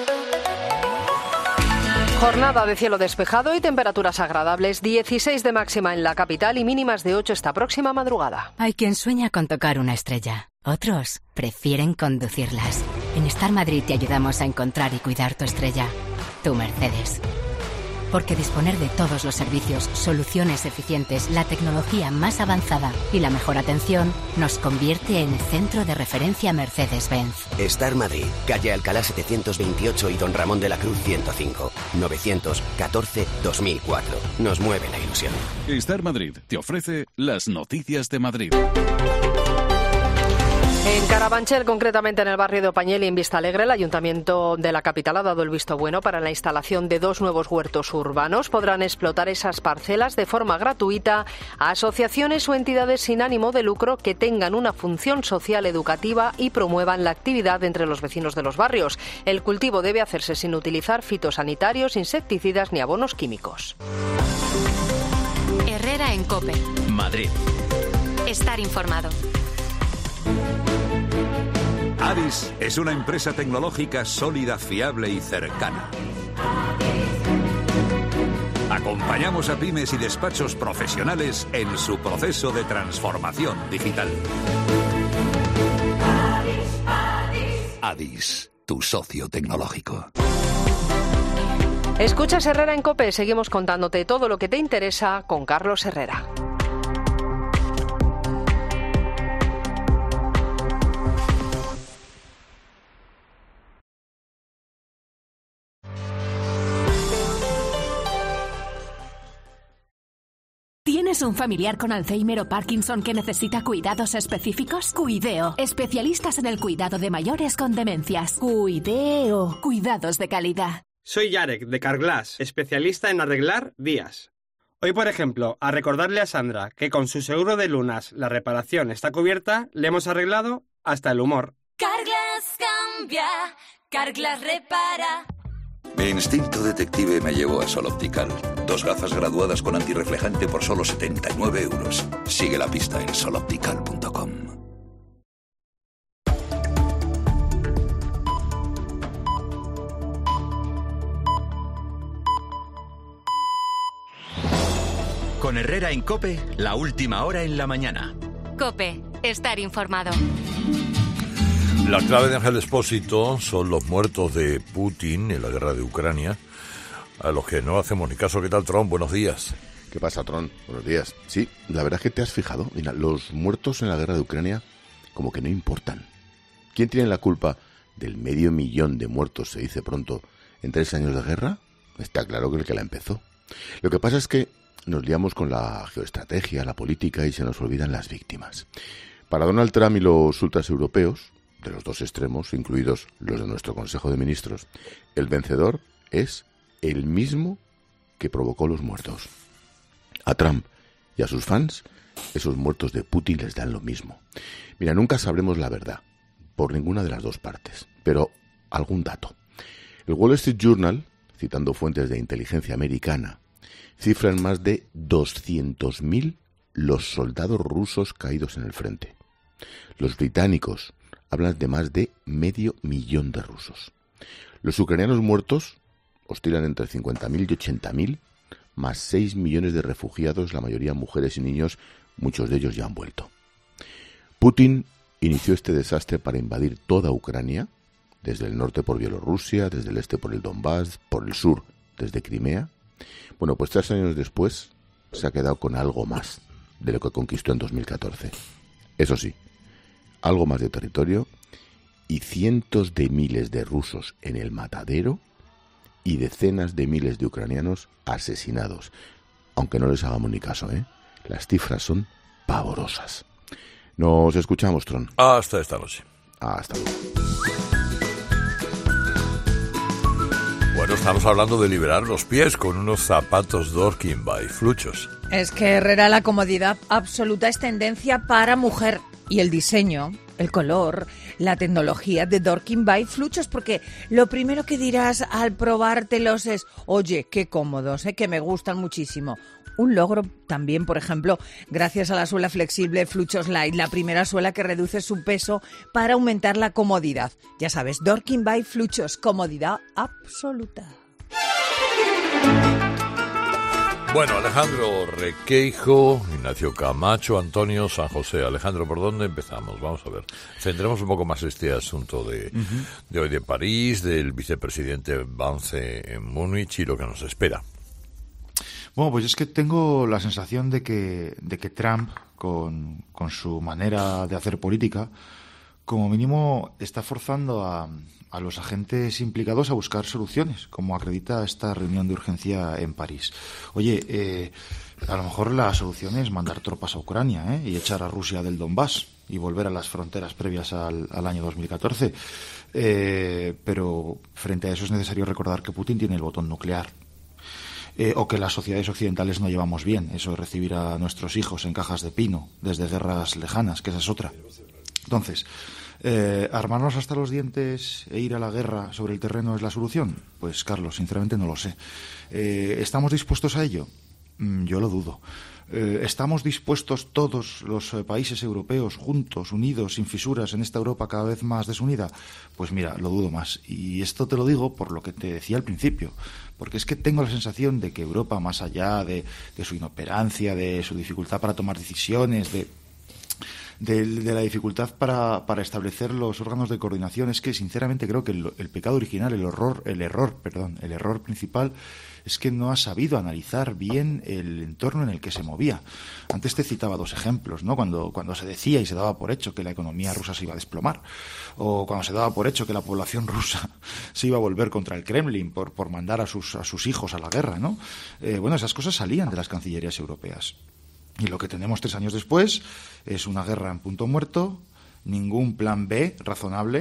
S8: Jornada de cielo despejado y temperaturas agradables, dieciséis de máxima en la capital y mínimas de ocho esta próxima madrugada.
S13: Hay quien sueña con tocar una estrella, otros prefieren conducirlas. En Star Madrid te ayudamos a encontrar y cuidar tu estrella, tu Mercedes. Porque disponer de todos los servicios, soluciones eficientes, la tecnología más avanzada y la mejor atención nos convierte en centro de referencia Mercedes-Benz.
S14: Star Madrid, calle Alcalá setecientos veintiocho y Don Ramón de la Cruz ciento cinco, novecientos catorce dos mil cuatro. Nos mueve la ilusión.
S15: Star Madrid te ofrece las noticias de Madrid.
S8: En Carabanchel, concretamente en el barrio de Opañel y en Vistalegre, el Ayuntamiento de la capital ha dado el visto bueno para la instalación de dos nuevos huertos urbanos. Podrán explotar esas parcelas de forma gratuita a asociaciones o entidades sin ánimo de lucro que tengan una función social educativa y promuevan la actividad entre los vecinos de los barrios. El cultivo debe hacerse sin utilizar fitosanitarios, insecticidas ni abonos químicos.
S26: Herrera en COPE.
S1: Madrid.
S26: Estar informado.
S16: Adis es una empresa tecnológica sólida, fiable y cercana. Acompañamos a pymes y despachos profesionales en su proceso de transformación digital. Adis, tu socio tecnológico.
S8: Escuchas Herrera en COPE, seguimos contándote todo lo que te interesa con Carlos Herrera.
S22: ¿Tienes un familiar con Alzheimer o Parkinson que necesita cuidados específicos? Cuideo, especialistas en el cuidado de mayores con demencias. Cuideo, cuidados de calidad.
S30: Soy Yarek, de Carglass, especialista en arreglar vías.
S2: Hoy, por ejemplo, a recordarle a Sandra que con su seguro de lunas la reparación está cubierta, le hemos arreglado hasta el humor.
S5: Carglass cambia, Carglass repara.
S16: Mi instinto detective me llevó a Sol Optical. Dos gafas graduadas con antirreflejante por solo setenta y nueve euros. Sigue la pista en sol optical punto com.
S1: Con Herrera en COPE, la última hora en la mañana.
S26: COPE, estar informado.
S3: La clave de Ángel Expósito son los muertos de Putin en la guerra de Ucrania, a los que no hacemos ni caso. ¿Qué tal, Tron? Buenos días.
S6: ¿Qué pasa, Tron? Buenos días. Sí, la verdad es que te has fijado. Mira, los muertos en la guerra de Ucrania como que no importan. ¿Quién tiene la culpa del medio millón de muertos, se dice pronto, en tres años de guerra? Está claro que el que la empezó. Lo que pasa es que nos liamos con la geoestrategia, la política, y se nos olvidan las víctimas. Para Donald Trump y los ultras europeos, de los dos extremos, incluidos los de nuestro Consejo de Ministros, el vencedor es el mismo que provocó los muertos. A Trump y a sus fans, esos muertos de Putin les dan lo mismo. Mira, nunca sabremos la verdad, por ninguna de las dos partes, pero algún dato. El Wall Street Journal, citando fuentes de inteligencia americana, cifra en más de doscientos mil los soldados rusos caídos en el frente. Los británicos hablan de más de medio millón de rusos. Los ucranianos muertos oscilan entre cincuenta mil y ochenta mil, más seis millones de refugiados, la mayoría mujeres y niños, muchos de ellos ya han vuelto. Putin inició este desastre para invadir toda Ucrania, desde el norte por Bielorrusia, desde el este por el Donbass, por el sur desde Crimea. Bueno, pues tres años después se ha quedado con algo más de lo que conquistó en dos mil catorce. Eso sí, algo más de territorio y cientos de miles de rusos en el matadero y decenas de miles de ucranianos asesinados. Aunque no les hagamos ni caso, ¿eh? Las cifras son pavorosas. Nos escuchamos, Tron.
S3: Hasta esta noche.
S6: Hasta luego.
S3: Bueno, estamos hablando de liberar los pies con unos zapatos Dorking by Fluchos.
S17: Es que, Herrera, la comodidad absoluta es tendencia para mujer. Y el diseño, el color, la tecnología de Dorking by Fluchos, porque lo primero que dirás al probártelos es, oye, qué cómodos, ¿eh? Que me gustan muchísimo. Un logro también, por ejemplo, gracias a la suela flexible Fluchos Light, la primera suela que reduce su peso para aumentar la comodidad. Ya sabes, Dorking by Fluchos, comodidad absoluta.
S3: Bueno, Alejandro Requeijo, Ignacio Camacho, Antonio San José. Alejandro, ¿por dónde empezamos? Vamos a ver. Centremos un poco más este asunto de, uh-huh. de hoy de París, del vicepresidente Vance en Múnich y lo que nos espera.
S18: Bueno, pues es que tengo la sensación de que, de que Trump, con, con su manera de hacer política, como mínimo está forzando a, a los agentes implicados a buscar soluciones, como acredita esta reunión de urgencia en París. Oye, eh, a lo mejor la solución es mandar tropas a Ucrania, ¿eh? y echar a Rusia del Donbass y volver a las fronteras previas al, al año dos mil catorce. Eh, pero frente a eso es necesario recordar que Putin tiene el botón nuclear. Eh, o que las sociedades occidentales no llevamos bien, eso de recibir a nuestros hijos en cajas de pino desde guerras lejanas, que esa es otra. Entonces, eh, ¿armarnos hasta los dientes e ir a la guerra sobre el terreno es la solución? Pues, Carlos, sinceramente no lo sé. Eh, ¿Estamos dispuestos a ello? Mm, yo lo dudo. Eh, ¿Estamos dispuestos todos los eh, países europeos juntos, unidos, sin fisuras, en esta Europa cada vez más desunida? Pues mira, lo dudo más. Y esto te lo digo por lo que te decía al principio. Porque es que tengo la sensación de que Europa, más allá de, de su inoperancia, de su dificultad para tomar decisiones, de, de, de la dificultad para, para establecer los órganos de coordinación, es que sinceramente creo que el, el pecado original, el horror, el error, perdón, el error principal es que no ha sabido analizar bien el entorno en el que se movía. Antes te citaba dos ejemplos, ¿no? Cuando, cuando se decía y se daba por hecho que la economía rusa se iba a desplomar, o cuando se daba por hecho que la población rusa se iba a volver contra el Kremlin por, por mandar a sus, a sus hijos a la guerra, ¿no? Eh, bueno, esas cosas salían de las cancillerías europeas. Y lo que tenemos tres años después es una guerra en punto muerto, ningún plan B razonable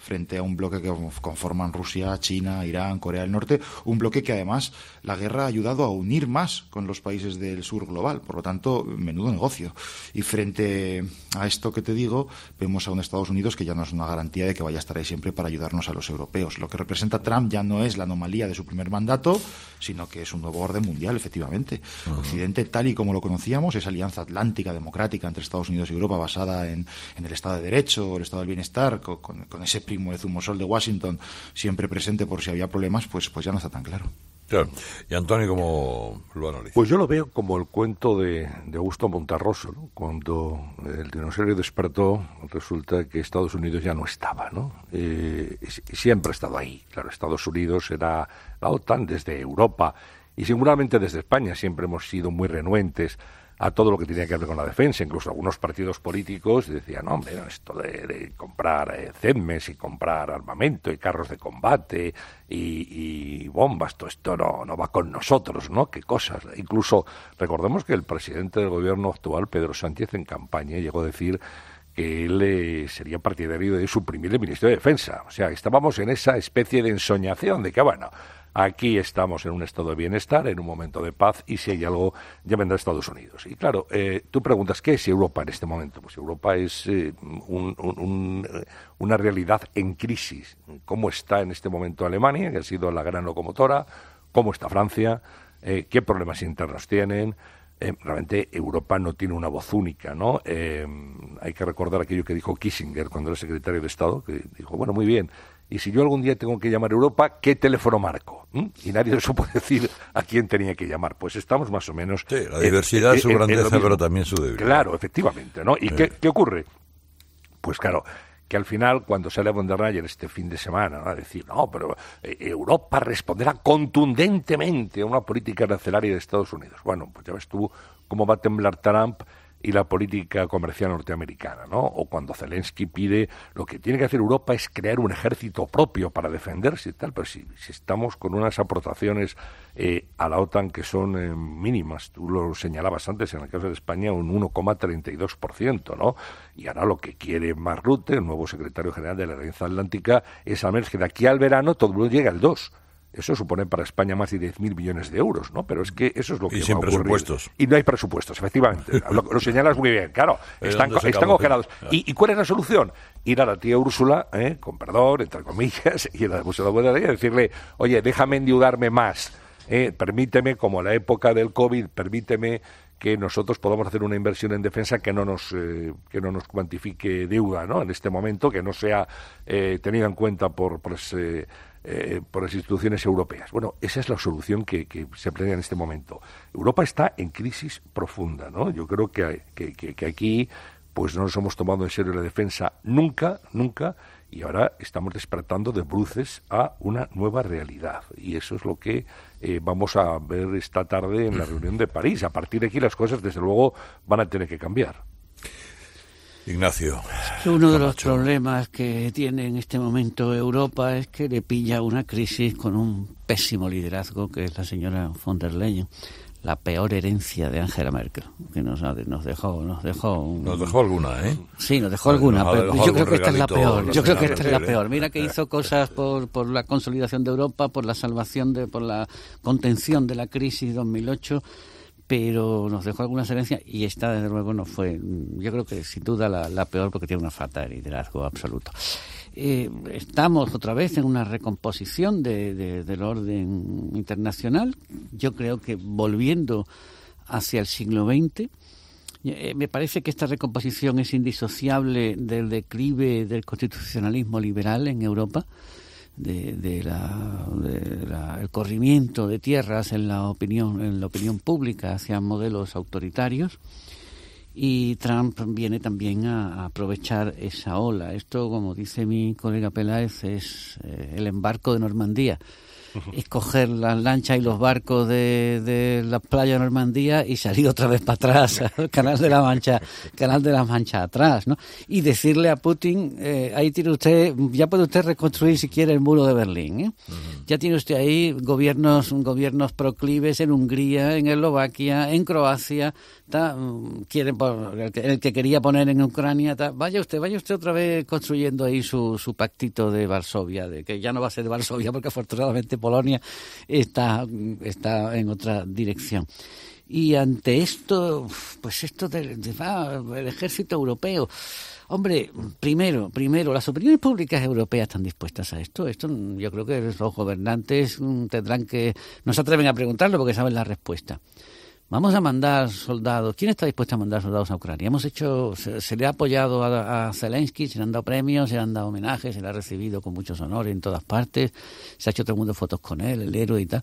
S18: frente a un bloque que conforman Rusia, China, Irán, Corea del Norte, un bloque que además la guerra ha ayudado a unir más con los países del sur global, por lo tanto, menudo negocio. Y frente a esto que te digo, vemos a un Estados Unidos que ya no es una garantía de que vaya a estar ahí siempre para ayudarnos a los europeos. Lo que representa Trump ya no es la anomalía de su primer mandato, sino que es un nuevo orden mundial, efectivamente. Uh-huh. Occidente, tal y como lo conocíamos, esa alianza atlántica democrática entre Estados Unidos y Europa basada en, en el Estado de Derecho, el Estado del Bienestar, con, con, con ese primo de zumosol de Washington siempre presente por si había problemas, pues, pues ya no está tan claro.
S3: Claro. ¿Y Antonio cómo lo analiza?
S12: Pues yo lo veo como el cuento de, de Augusto Monterroso, ¿no? Cuando el dinosaurio despertó, resulta que Estados Unidos ya no estaba, ¿no? Eh, siempre ha estado ahí. Claro, Estados Unidos era la OTAN desde Europa y seguramente desde España siempre hemos sido muy renuentes a todo lo que tenía que ver con la defensa. Incluso algunos partidos políticos decían, no, hombre, esto de, de comprar eh, C E M E S y comprar armamento y carros de combate y, y bombas, todo esto no, no va con nosotros, ¿no? Qué cosas. Incluso recordemos que el presidente del gobierno actual, Pedro Sánchez, en campaña llegó a decir que él eh, sería partidario de suprimir el Ministerio de Defensa. O sea, estábamos en esa especie de ensoñación de que, bueno, aquí estamos en un estado de bienestar, en un momento de paz, y si hay algo, ya vendrá Estados Unidos. Y claro, eh, tú preguntas, ¿qué es Europa en este momento? Pues Europa es eh, un, un, un, una realidad en crisis. ¿Cómo está en este momento Alemania, que ha sido la gran locomotora? ¿Cómo está Francia? Eh, ¿Qué problemas internos tienen? Eh, realmente Europa no tiene una voz única, ¿no? Eh, hay que recordar aquello que dijo Kissinger cuando era secretario de Estado, que dijo, bueno, muy bien, y si yo algún día tengo que llamar a Europa, ¿qué teléfono marco? ¿Mm? Y nadie supo decir a quién tenía que llamar. Pues estamos más o menos...
S3: Sí, la diversidad es su grandeza, pero también su debilidad.
S12: Claro, efectivamente, ¿no? ¿Y sí. qué, qué ocurre? Pues claro, que al final, cuando sale von der Leyen este fin de semana, ¿no? A decir, no, pero eh, Europa responderá contundentemente a una política arancelaria de Estados Unidos. Bueno, pues ya ves tú cómo va a temblar Trump y la política comercial norteamericana, ¿no? O cuando Zelensky pide, lo que tiene que hacer Europa es crear un ejército propio para defenderse y tal, pero si, si estamos con unas aportaciones eh, a la OTAN que son eh, mínimas, tú lo señalabas antes en el caso de España, un uno coma treinta y dos por ciento, ¿no? Y ahora lo que quiere Mark Rutte, el nuevo secretario general de la Alianza Atlántica, es al menos que de aquí al verano todo el mundo llegue al dos. Eso supone para España más de diez mil millones de euros, ¿no? Pero es que eso es lo que
S3: y
S12: va
S3: sin
S12: a ocurrir.
S3: presupuestos.
S12: Y no hay presupuestos, efectivamente. Lo, lo señalas muy bien, claro. Están, están congelados. ¿Y, ¿Y cuál es la solución? Ir a la tía Úrsula, ¿eh? con perdón, entre comillas, y a la Úrsula von der Leyen, decirle, oye, déjame endeudarme más, ¿eh? permíteme, como en la época del COVID, permíteme que nosotros podamos hacer una inversión en defensa que no nos eh, que no nos cuantifique deuda, ¿no? En este momento, que no sea eh, tenida en cuenta por, por ese, Eh, por las instituciones europeas. Bueno, esa es la solución que, que se plantea en este momento. Europa está en crisis profunda, ¿no? Yo creo que, que, que, que aquí pues no nos hemos tomado en serio la defensa nunca, nunca, y ahora estamos despertando de bruces a una nueva realidad. Y eso es lo que eh, vamos a ver esta tarde en la reunión de París. A partir de aquí las cosas, desde luego, van a tener que cambiar.
S3: Ignacio.
S19: Es que uno de los problemas que tiene en este momento Europa es que le pilla una crisis con un pésimo liderazgo, que es la señora von der Leyen, la peor herencia de Angela Merkel, que nos, nos dejó nos dejó un...
S3: nos dejó alguna, ¿eh?
S19: Sí, nos dejó alguna, nos pero dejó yo creo que esta es la peor. Yo creo que esta es la peor. Mira que hizo cosas por por la consolidación de Europa, por la salvación de por la contención de la crisis dos mil ocho. Pero nos dejó algunas herencias y esta, desde luego, no fue, yo creo que sin duda la, la peor, porque tiene una falta de liderazgo absoluto. Eh, estamos otra vez en una recomposición de, de, del orden internacional, yo creo que volviendo hacia el siglo veinte. Eh, me parece que esta recomposición es indisociable del declive del constitucionalismo liberal en Europa, de, de la, de la, el corrimiento de tierras en la opinión en la opinión pública hacia modelos autoritarios, y Trump viene también a, a aprovechar esa ola. Esto, como dice mi colega Peláez, es eh, el embarco de Normandía. es coger las lanchas y los barcos de, de la playa de Normandía y salir otra vez para atrás, al Canal de la Mancha, Canal de la Mancha atrás, ¿no? Y decirle a Putin, eh, ahí tiene usted, ya puede usted reconstruir si quiere el muro de Berlín, ¿eh? Uh-huh. Ya tiene usted ahí gobiernos, gobiernos proclives en Hungría, en Eslovaquia, en Croacia, ta, quieren, el, que, el que quería poner en Ucrania, ta, vaya usted, vaya usted otra vez construyendo ahí su, su pactito de Varsovia, de que ya no va a ser de Varsovia porque afortunadamente Polonia está, está en otra dirección. Y ante esto, pues esto del de, de, de ejército europeo, hombre, primero, primero, las opiniones públicas europeas están dispuestas a esto. Esto yo creo que los gobernantes tendrán que, no se atreven a preguntarlo porque saben la respuesta. Vamos a mandar soldados. ¿Quién está dispuesto a mandar soldados a Ucrania? Hemos hecho, se, se le ha apoyado a, a Zelensky, se le han dado premios, se le han dado homenajes, se le ha recibido con muchos honores en todas partes, se ha hecho todo el mundo fotos con él, el héroe y tal.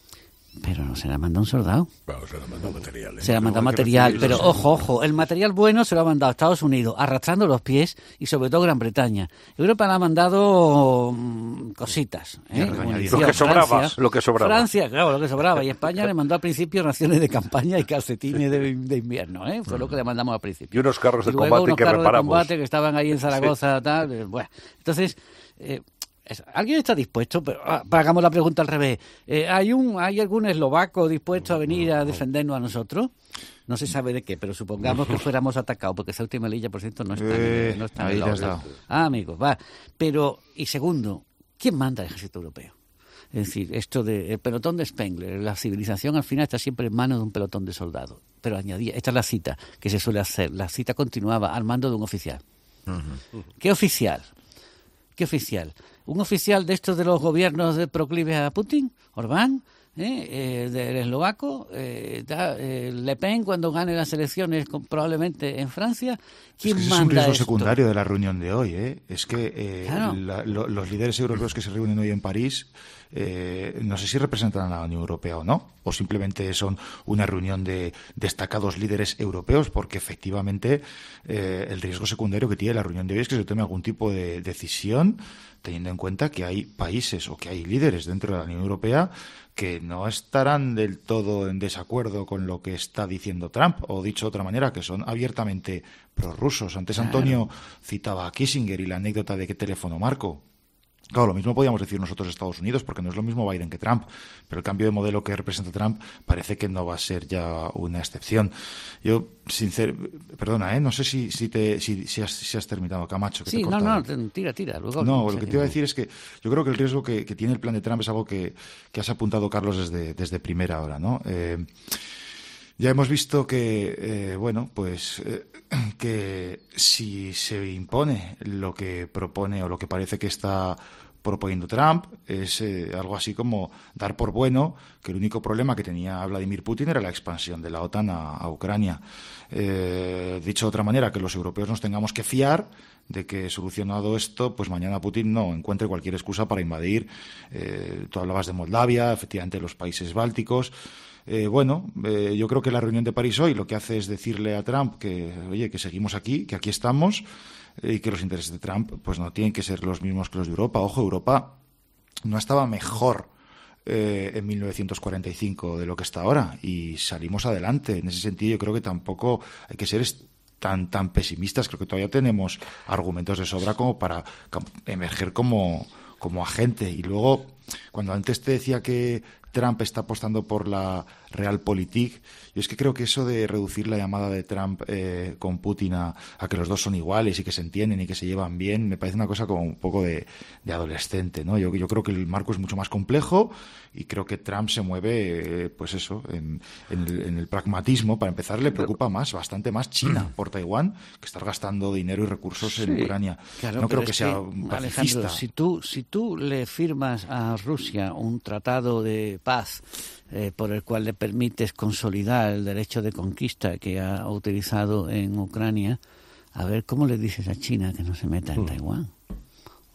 S19: Pero no se le ha mandado un soldado.
S3: Bueno, se le ha mandado material. ¿eh?
S19: Se le ha mandado material, pero ojo, ojo, el material bueno se lo ha mandado a Estados Unidos, arrastrando los pies, y sobre todo Gran Bretaña. Europa le ha mandado mmm, cositas. ¿eh?
S12: Lo que sobraba, Francia, lo que sobraba.
S19: Francia, claro, lo que sobraba. Y España le mandó al principio raciones de campaña y calcetines de, de invierno. ¿eh? Fue lo que le mandamos al principio.
S12: Y unos carros de
S19: y luego
S12: combate
S19: unos
S12: que
S19: carros
S12: reparamos.
S19: De combate que estaban ahí en Zaragoza, sí. tal. Bueno, entonces... Eh, ¿alguien está dispuesto? Pero ah, hagamos la pregunta al revés. Eh, ¿hay un hay algún eslovaco dispuesto a venir a defendernos a nosotros? No se sabe de qué, pero supongamos que fuéramos atacados, porque Ceuta y Melilla, por cierto, no están,
S18: eh,
S19: no están
S18: ahí
S19: en la OTAN. Ah, amigos, va. Pero, y segundo, ¿quién manda el ejército europeo? Es decir, esto de el pelotón de Spengler, la civilización al final está siempre en manos de un pelotón de soldados. Pero añadía, esta es la cita que se suele hacer, la cita continuaba al mando de un oficial. Uh-huh. ¿Qué oficial? ¿Qué oficial? Un oficial de estos de los gobiernos de proclives a Putin, Orbán, ¿eh? Eh, del eslovaco, eh, da, eh, Le Pen cuando gane las elecciones con, probablemente en Francia. ¿Quién
S18: es que
S19: manda
S18: es un riesgo
S19: esto?
S18: secundario de la reunión de hoy. ¿eh? Es que eh,
S19: claro.
S18: la, lo, los líderes europeos que se reúnen hoy en París, eh, no sé si representan a la Unión Europea o no, o simplemente son una reunión de destacados líderes europeos, porque efectivamente eh, el riesgo secundario que tiene la reunión de hoy es que se tome algún tipo de decisión teniendo en cuenta que hay países o que hay líderes dentro de la Unión Europea que no estarán del todo en desacuerdo con lo que está diciendo Trump, o dicho de otra manera, que son abiertamente prorrusos. Antes claro. Antonio citaba a Kissinger y la anécdota de qué teléfono marco. Claro, lo mismo podríamos decir nosotros Estados Unidos, porque no es lo mismo Biden que Trump, pero el cambio de modelo que representa Trump parece que no va a ser ya una excepción. Yo, sincer, perdona, ¿eh? no sé si si, te, si, si, has, si has terminado, Camacho. Que
S19: sí,
S18: te
S19: no, no, tira, tira. Luego
S18: no, lo que te iba a decir es que yo creo que el riesgo que, que tiene el plan de Trump es algo que, que has apuntado, Carlos, desde, desde primera hora, ¿no? Eh, Ya hemos visto que, eh, bueno, pues eh, que si se impone lo que propone o lo que parece que está proponiendo Trump, es eh, algo así como dar por bueno que el único problema que tenía Vladimir Putin era la expansión de la OTAN a, a Ucrania. Eh, dicho de otra manera, que los europeos nos tengamos que fiar de que, solucionado esto, pues mañana Putin no encuentre cualquier excusa para invadir. Eh, tú hablabas de Moldavia, efectivamente los países bálticos. Eh, bueno, eh, yo creo que la reunión de París hoy lo que hace es decirle a Trump que, oye, que seguimos aquí, que aquí estamos, eh, y que los intereses de Trump pues no tienen que ser los mismos que los de Europa. Ojo, Europa no estaba mejor eh, en mil novecientos cuarenta y cinco de lo que está ahora, y salimos adelante. En ese sentido, yo creo que tampoco hay que ser tan tan pesimistas. Creo que todavía tenemos argumentos de sobra como para emerger como, como agente. Y luego, cuando antes te decía que Trump está apostando por la Realpolitik, yo es que creo que eso de reducir la llamada de Trump eh, con Putin a, a que los dos son iguales y que se entienden y que se llevan bien, me parece una cosa como un poco de, de adolescente, ¿no? Yo, yo creo que el marco es mucho más complejo y creo que Trump se mueve, eh, pues eso, en, en, el, en el pragmatismo. Para empezar, le preocupa más, bastante más China por Taiwán, que estar gastando dinero y recursos sí, en Ucrania.
S19: Claro,
S18: no creo que,
S19: que
S18: sea un pacifista.
S19: Alejandro, si tú, si tú le firmas a Rusia un tratado de paz eh, por el cual le permites consolidar el derecho de conquista que ha utilizado en Ucrania, a ver cómo le dices a China que no se meta en mm. Taiwán.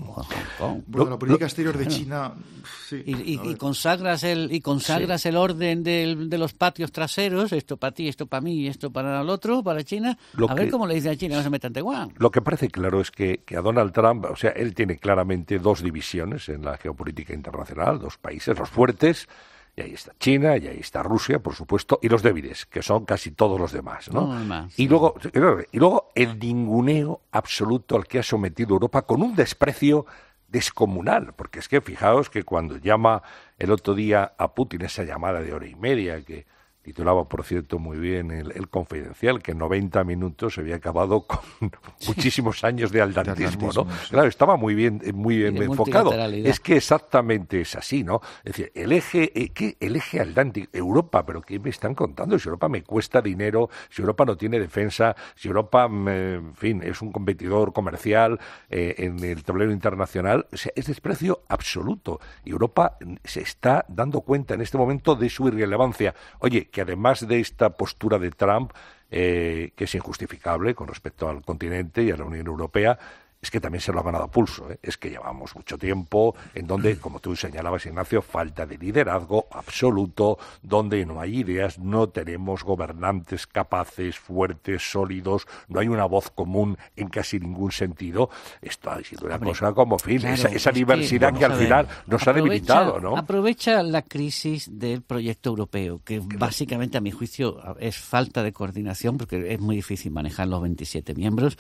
S18: Bueno, la política exterior de China... Sí,
S19: y, y, y consagras el y consagras sí. el orden del, de los patios traseros, esto para ti, esto para mí, esto para el otro, para China. Lo a que, ver cómo le dice a China no se meta en Taiwán.
S12: Lo que parece claro es que, que a Donald Trump, o sea, él tiene claramente dos divisiones en la geopolítica internacional, dos países, los fuertes, y ahí está China, y ahí está Rusia, por supuesto, y los débiles, que son casi todos los demás, ¿no?
S19: No, más,
S12: y,
S19: sí.
S12: luego, y luego el ninguneo absoluto al que ha sometido Europa con un desprecio descomunal, porque es que fijaos que cuando llama el otro día a Putin, esa llamada de hora y media que titulaba, por cierto, muy bien el, el Confidencial, que en noventa minutos se había acabado con muchísimos años de aldantismo, ¿no? Sí. Claro, estaba muy bien, muy bien enfocado. Es que exactamente es así, ¿no? Es decir, el eje, ¿qué? El eje aldántico, Europa, pero ¿qué me están contando? Si Europa me cuesta dinero, si Europa no tiene defensa, si Europa, en fin, es un competidor comercial eh, en el tablero internacional, o sea, es desprecio absoluto. Y Europa se está dando cuenta en este momento de su irrelevancia. Oye, que además de esta postura de Trump, eh, que es injustificable con respecto al continente y a la Unión Europea, es que también se lo ha ganado a pulso, ¿eh? Es que llevamos mucho tiempo en donde, como tú señalabas, Ignacio, falta de liderazgo absoluto, donde no hay ideas, no tenemos gobernantes capaces, fuertes, sólidos, no hay una voz común en casi ningún sentido. Esto ha sido una Hombre, cosa como, fin, claro, esa, esa diversidad que, que al final nos aprovecha, ha debilitado, ¿no?
S19: Aprovecha la crisis del proyecto europeo, que básicamente, a mi juicio, es falta de coordinación, porque es muy difícil manejar los veintisiete miembros,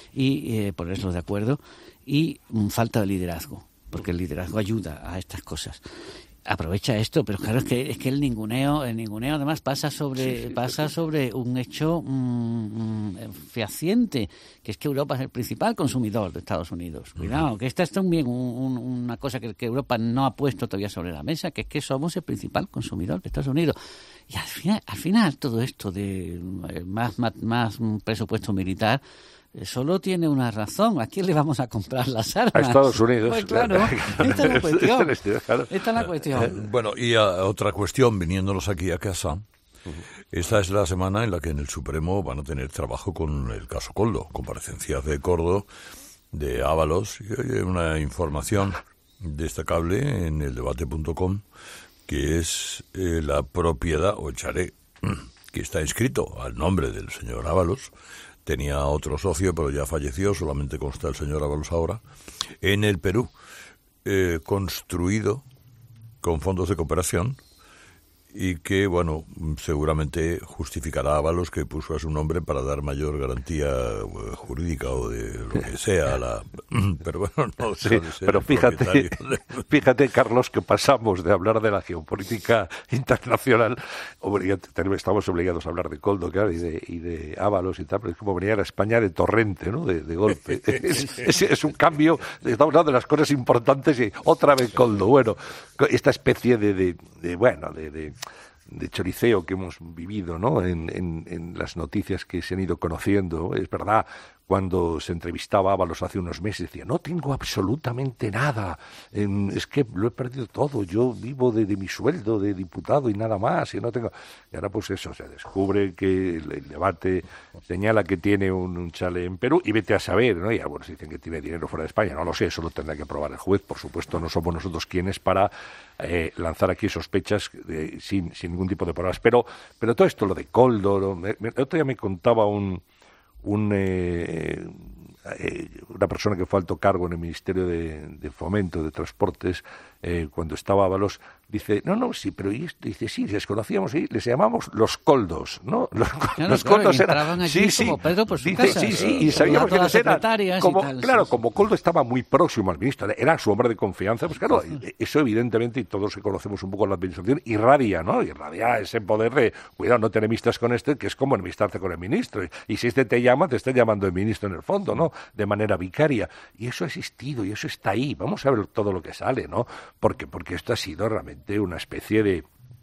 S19: y eh, ponerlos de acuerdo, y um, falta de liderazgo, porque el liderazgo ayuda a estas cosas. Aprovecha esto, pero claro, es que es que el ninguneo, el ninguneo además pasa sobre sí, sí, pasa sobre un hecho um, um, fehaciente, que es que Europa es el principal consumidor de Estados Unidos. Cuidado, uh-huh. que esta es también un, un, una cosa que, que Europa no ha puesto todavía sobre la mesa, que es que somos el principal consumidor de Estados Unidos. Y al final, al final todo esto de más, más, más presupuesto militar solo tiene una razón. ¿A quién le vamos a comprar las armas?
S12: A Estados Unidos.
S19: Pues claro, esta es la cuestión. Esta es la cuestión.
S3: Bueno, y a otra cuestión, viniéndonos aquí a casa, esta es la semana en la que en el Supremo van a tener trabajo con el caso Koldo, comparecencias de Koldo, de Ábalos, y hay una información destacable en el debate punto com, que es eh, la propiedad, o el chalet, que está inscrito al nombre del señor Ábalos. Tenía otro socio, pero ya falleció, solamente consta el señor Ábalos ahora, en el Perú, eh, construido con fondos de cooperación, y que, bueno, seguramente justificará a Ábalos que puso a su nombre para dar mayor garantía jurídica o de lo que sea. La... Pero bueno, no sé.
S12: Sí, pero fíjate, fíjate, Carlos, que pasamos de hablar de la geopolítica internacional, estamos obligados a hablar de Koldo, claro, y de, y de Ábalos y tal, pero es como venir a España de torrente, ¿no? De, de golpe. Es, es, es un cambio, estamos hablando de las cosas importantes y otra vez Koldo. Bueno, esta especie de, de, de bueno, de... de de choriceo que hemos vivido, ¿no? En, en, en las noticias que se han ido conociendo. Es verdad, cuando se entrevistaba a Ábalos hace unos meses, decía, no tengo absolutamente nada, eh, es que lo he perdido todo, yo vivo de, de mi sueldo de diputado y nada más, y no tengo... Y ahora pues eso, se descubre que el, el debate señala que tiene un, un chalet en Perú, y vete a saber, ¿no? Y algunos dicen que tiene dinero fuera de España, no lo sé, eso lo tendrá que probar el juez, por supuesto, no somos nosotros quienes para eh, lanzar aquí sospechas de, sin, sin ningún tipo de pruebas, pero, pero todo esto, lo de Koldo, lo, me, el otro día me contaba un... Un, eh, eh, una persona que fue alto cargo en el Ministerio de, de Fomento, de Transportes, eh, cuando estaba Ábalos, dice, no, no, sí, pero y esto, dice, sí, les conocíamos, sí, les llamamos los Koldos, ¿no? Los,
S19: claro,
S12: los
S19: claro,
S12: Koldos
S19: eran, sí, sí, como Pedro por su
S12: dice,
S19: casa,
S12: sí, sí, y sabíamos que les eran, como,
S19: tal,
S12: claro,
S19: sí,
S12: como Koldo estaba muy próximo al ministro, era su hombre de confianza, pues claro, eso evidentemente, y todos que conocemos un poco la administración, irradia, ¿no? Irradia ese poder de, cuidado, no te enemistas con este, que es como enemistarse con el ministro, y si este te llama, te está llamando el ministro en el fondo, ¿no? De manera vicaria, y eso ha existido, y eso está ahí, vamos a ver todo lo que sale, ¿no? Porque, porque esto ha sido realmente una especie de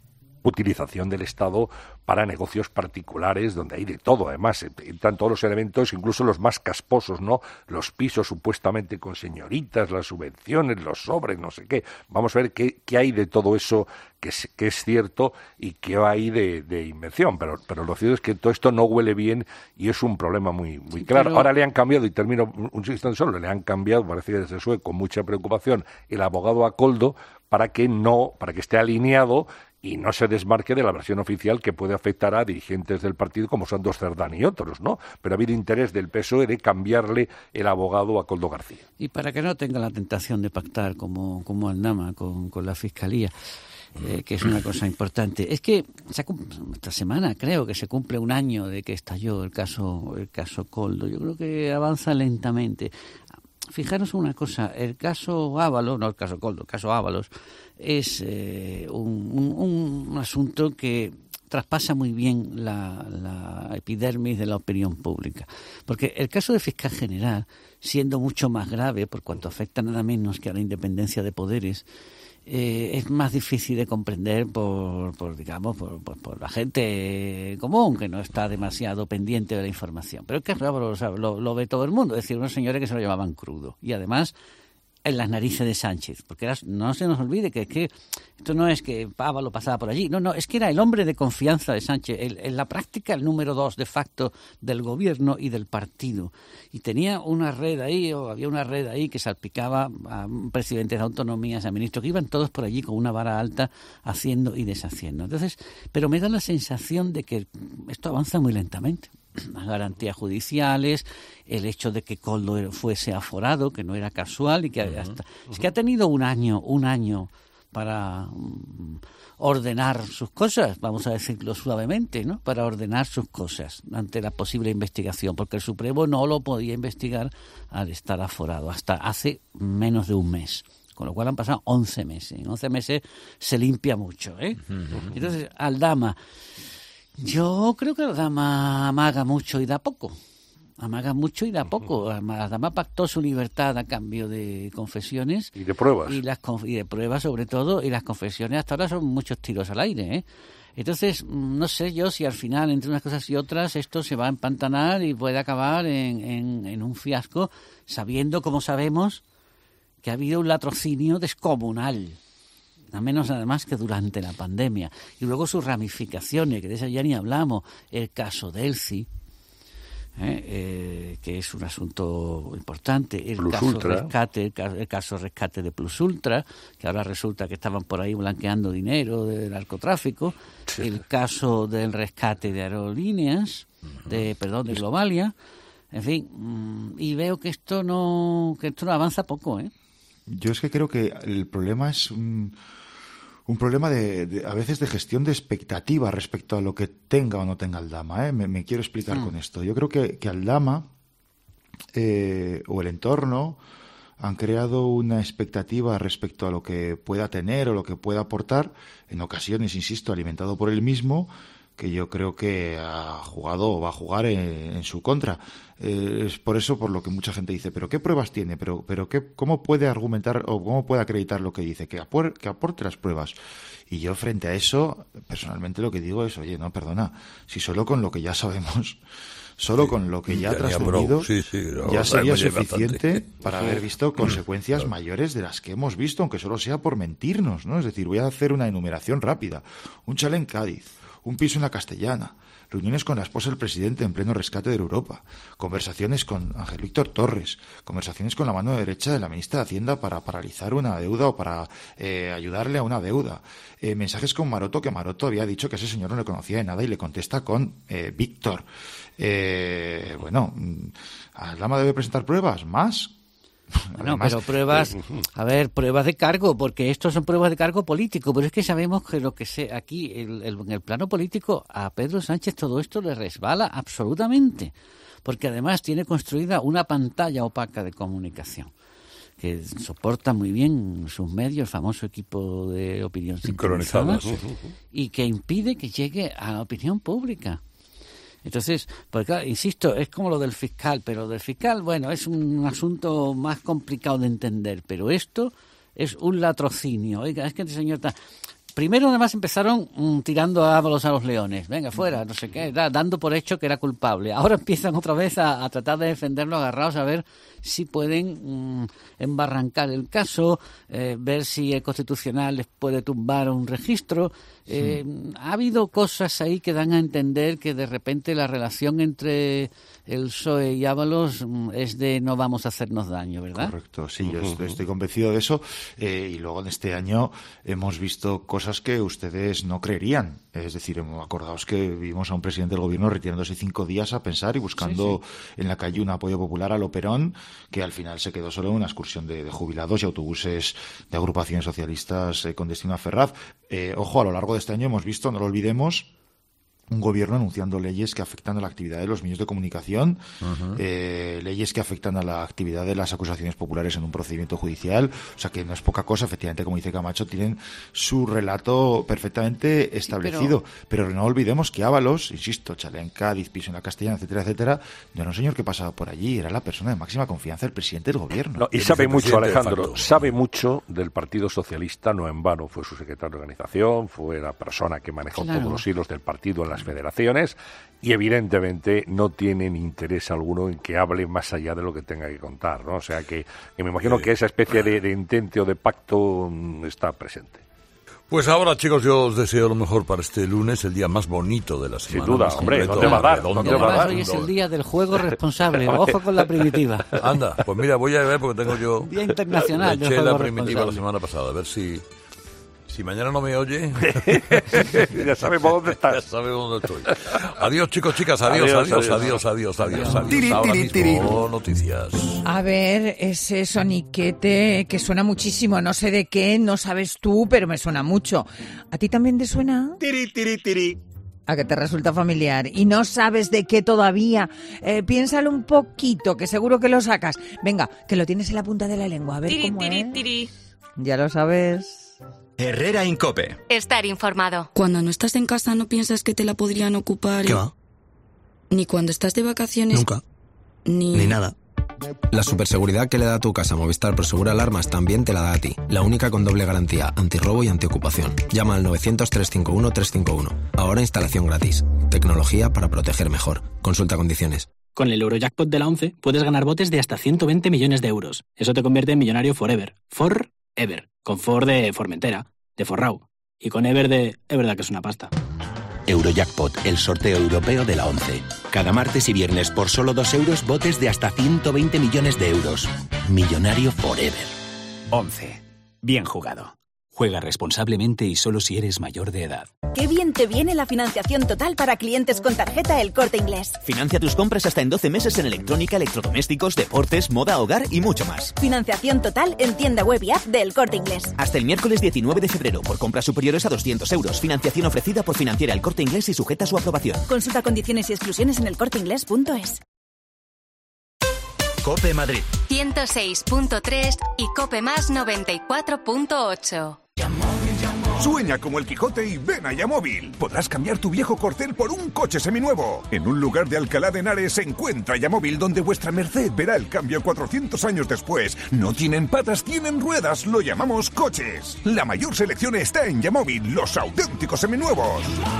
S12: utilización del Estado para negocios particulares, donde hay de todo, además, entran todos los elementos, incluso los más casposos, ¿no? Los pisos supuestamente con señoritas, las subvenciones, los sobres, no sé qué. Vamos a ver qué, qué hay de todo eso que es, que es cierto y qué hay de, de invención, pero, pero lo cierto es que todo esto no huele bien y es un problema muy, muy
S19: sí,
S12: claro.
S19: Pero...
S12: Ahora le han cambiado, y termino un instante solo, le han cambiado, parece que desde el P S O E, con mucha preocupación, el abogado a Koldo para que no, para que esté alineado y no se desmarque de la versión oficial que puede afectar a dirigentes del partido como Santos Cerdán y otros, ¿no? Pero ha habido interés del P S O E de cambiarle el abogado a Koldo García.
S19: Y para que no tenga la tentación de pactar como, como Aldama con, con la Fiscalía, eh, que es una cosa importante. Es que se esta semana creo que se cumple un año de que estalló el caso, el caso Koldo. Yo creo que avanza lentamente. Fijaros una cosa, el caso Ábalos, no el caso Koldo, el caso Ábalos, es eh, un, un, un asunto que traspasa muy bien la, la epidermis de la opinión pública. Porque el caso del fiscal general, siendo mucho más grave, por cuanto afecta nada menos que a la independencia de poderes, Eh, es más difícil de comprender por, por digamos, por, por, por la gente común, que no está demasiado pendiente de la información. Pero es que lo, lo, lo ve todo el mundo, es decir, unos señores que se lo llamaban crudo. Y además, en las narices de Sánchez, porque era, no se nos olvide que, que esto no es que Pava lo pasaba por allí, no, no, es que era el hombre de confianza de Sánchez, el, en la práctica el número dos de facto del gobierno y del partido, y tenía una red ahí, o había una red ahí que salpicaba a presidentes de autonomías, a ministros, que iban todos por allí con una vara alta haciendo y deshaciendo. Entonces, pero me da la sensación de que esto avanza muy lentamente. Las garantías judiciales, el hecho de que Koldo fuese aforado, que no era casual, y que uh-huh, hasta, uh-huh. es que ha tenido un año, un año para um, ordenar sus cosas, vamos a decirlo suavemente, ¿no? Para ordenar sus cosas ante la posible investigación, porque el Supremo no lo podía investigar al estar aforado hasta hace menos de un mes. Con lo cual han pasado once meses. En once meses se limpia mucho, ¿eh? Uh-huh. Entonces, Aldama, yo creo que Aldama amaga mucho y da poco. Amaga mucho y da poco. Aldama pactó su libertad a cambio de confesiones.
S12: Y de pruebas.
S19: Y, las, y de pruebas sobre todo. Y las confesiones hasta ahora son muchos tiros al aire, ¿eh? Entonces, no sé yo si al final, entre unas cosas y otras, esto se va a empantanar y puede acabar en, en, en un fiasco, sabiendo, como sabemos, que ha habido un latrocinio descomunal. A menos además que durante la pandemia. Y luego sus ramificaciones, que de eso ya ni hablamos. El caso Delcy, ¿eh? Eh, que es un asunto importante. El
S12: Plus
S19: caso
S12: Ultra.
S19: rescate, el caso, el caso rescate de Plus Ultra, que ahora resulta que estaban por ahí blanqueando dinero del narcotráfico. Sí. El caso del rescate de aerolíneas, de perdón, de Globalia. En fin, y veo que esto no, que esto no avanza poco, ¿eh?
S18: Yo es que creo que el problema es un, un problema de, de a veces de gestión de expectativa respecto a lo que tenga o no tenga Aldama, ¿eh? Me, me quiero explicar mm. con esto. Yo creo que, que Aldama eh, o el entorno han creado una expectativa respecto a lo que pueda tener o lo que pueda aportar, en ocasiones, insisto, alimentado por él mismo, que yo creo que ha jugado o va a jugar en, en su contra. Eh, es por eso por lo que mucha gente dice, ¿pero qué pruebas tiene? ¿Pero, pero qué, cómo puede argumentar o cómo puede acreditar lo que dice? Que, apor, que aporte las pruebas. Y yo frente a eso, personalmente lo que digo es, oye, no, perdona, si solo con lo que ya sabemos, solo sí, con lo que ya ha transcurrido,
S3: sí, sí, no,
S18: ya sería suficiente
S3: bastante.
S18: Para haber visto consecuencias claro. mayores de las que hemos visto, aunque solo sea por mentirnos, ¿no? Es decir, voy a hacer una enumeración rápida. Un chalet en Cádiz, un piso en la Castellana, reuniones con la esposa del presidente en pleno rescate de Europa, conversaciones con Ángel Víctor Torres, conversaciones con la mano derecha de la ministra de Hacienda para paralizar una deuda o para eh, ayudarle a una deuda, eh, mensajes con Maroto, que Maroto había dicho que ese señor no le conocía de nada y le contesta con eh, Víctor. Eh, bueno, ¿Aldama debe presentar pruebas? ¿Más?
S19: Bueno, además, pero pruebas, a ver, pruebas de cargo, porque estos son pruebas de cargo político, pero es que sabemos que lo que sé aquí, el, el, en el plano político, a Pedro Sánchez todo esto le resbala absolutamente, porque además tiene construida una pantalla opaca de comunicación que soporta muy bien sus medios, el famoso equipo de opinión sincronizada, y que impide que llegue a la opinión pública. Entonces, porque claro, insisto, es como lo del fiscal, pero del fiscal, bueno, es un asunto más complicado de entender, pero esto es un latrocinio. Oiga, es que este señor está... primero además empezaron mm, tirando a Ábalos a los leones, venga, fuera, no sé qué, da, dando por hecho que era culpable. Ahora empiezan otra vez a, a tratar de defenderlo agarrados a ver si pueden mm, embarrancar el caso, eh, ver si el Constitucional les puede tumbar un registro. Eh, sí. Ha habido cosas ahí que dan a entender que de repente la relación entre el P S O E y Ábalos mm, es de no vamos a hacernos daño, ¿verdad?
S18: Correcto, sí, yo estoy, estoy convencido de eso. Eh, y luego en este año hemos visto cosas que ustedes no creerían. Es decir, acordaos que vimos a un presidente del gobierno retirándose cinco días a pensar y buscando sí, sí. en la calle un apoyo popular a lo Perón, que al final se quedó solo en una excursión de, de jubilados y autobuses de agrupaciones socialistas eh, con destino a Ferraz. Eh, ojo, a lo largo de este año hemos visto, no lo olvidemos, un gobierno anunciando leyes que afectan a la actividad de los medios de comunicación, uh-huh. eh, leyes que afectan a la actividad de las acusaciones populares en un procedimiento judicial. O sea que no es poca cosa, efectivamente, como dice Camacho, tienen su relato perfectamente establecido. Sí, pero... pero no olvidemos que Ábalos, insisto, Chalé en Cádiz, piso en la Castellana, etcétera, etcétera, no era un señor que pasaba por allí, era la persona de máxima confianza del presidente del gobierno.
S12: No, y sabe mucho, Alejandro, sabe mucho del Partido Socialista, no en vano fue su secretario de organización, fue la persona que manejó claro. todos los hilos del partido en las federaciones, y evidentemente no tienen interés alguno en que hable más allá de lo que tenga que contar, ¿no? O sea que, que me imagino que esa especie de, de intento o de pacto mm, está presente.
S3: Pues ahora, chicos, yo os deseo lo mejor para este lunes, el día más bonito de la semana.
S12: Sin duda, hombre, no te va a dar.
S19: No te va a dar. Hoy es el día del juego responsable. Ojo con la primitiva.
S3: Anda, pues mira, voy a ver porque tengo yo...
S19: Día internacional.
S3: Le eché la primitiva la semana pasada, a ver si... Si mañana no me oye,
S12: ya sabemos dónde estás.
S3: Ya sabemos dónde estoy. Adiós, chicos, chicas. Adiós, adiós, adiós, adiós, adiós, adiós. adiós.
S4: Tiri,
S3: Ahora
S4: tiri, tiri.
S3: mismo, noticias.
S17: A ver, ese soniquete que suena muchísimo. No sé de qué, no sabes tú, pero me suena mucho. ¿A ti también te suena?
S4: Tiri, tiri, tiri.
S17: A que te resulta familiar y no sabes de qué todavía. Eh, piénsalo un poquito, que seguro que lo sacas. Venga, que lo tienes en la punta de la lengua. A ver
S5: Tiri,
S17: cómo
S5: tiri,
S17: es.
S5: tiri.
S17: Ya lo sabes.
S1: Herrera Incope.
S5: Estar informado.
S7: Cuando no estás en casa no piensas que te la podrían ocupar.
S4: ¿Qué va?
S7: Ni cuando estás de vacaciones.
S4: Nunca.
S7: Ni...
S4: Ni nada. La superseguridad que le da a tu casa Movistar Prosegur Alarmas también te la da a ti. La única con doble garantía, antirrobo y antiocupación. Llama al novecientos, trescientos cincuenta y uno, trescientos cincuenta y uno. Ahora instalación gratis. Tecnología para proteger mejor. Consulta condiciones.
S20: Con el Eurojackpot de la ONCE puedes ganar botes de hasta ciento veinte millones de euros. Eso te convierte en millonario forever. Forever. Con For de Formentera, de Forrau. Y con Ever de... Es verdad que es una pasta.
S21: Eurojackpot, el sorteo europeo de la ONCE. Cada martes y viernes por solo dos euros, botes de hasta ciento veinte millones de euros. Millonario forever.
S23: ONCE. Bien jugado. Juega responsablemente y solo si eres mayor de edad.
S24: ¡Qué bien te viene la financiación total para clientes con tarjeta El Corte Inglés!
S25: Financia tus compras hasta en doce meses en electrónica, electrodomésticos, deportes, moda, hogar y mucho más.
S24: Financiación total en tienda web y app de El Corte Inglés.
S25: Hasta el miércoles diecinueve de febrero por compras superiores a doscientos euros. Financiación ofrecida por Financiera El Corte Inglés y sujeta a su aprobación.
S24: Consulta condiciones y exclusiones en elcorteingles punto es.
S1: Cope Madrid
S26: ciento seis punto tres y Cope Más noventa y cuatro punto ocho.
S28: Sueña como el Quijote y ven a Yamóvil. Podrás cambiar tu viejo Corcel por un coche seminuevo. En un lugar de Alcalá de Henares se encuentra Yamóvil, donde vuestra merced verá el cambio cuatrocientos años después. No tienen patas, tienen ruedas. Lo llamamos coches. La mayor selección está en Yamóvil, los auténticos seminuevos.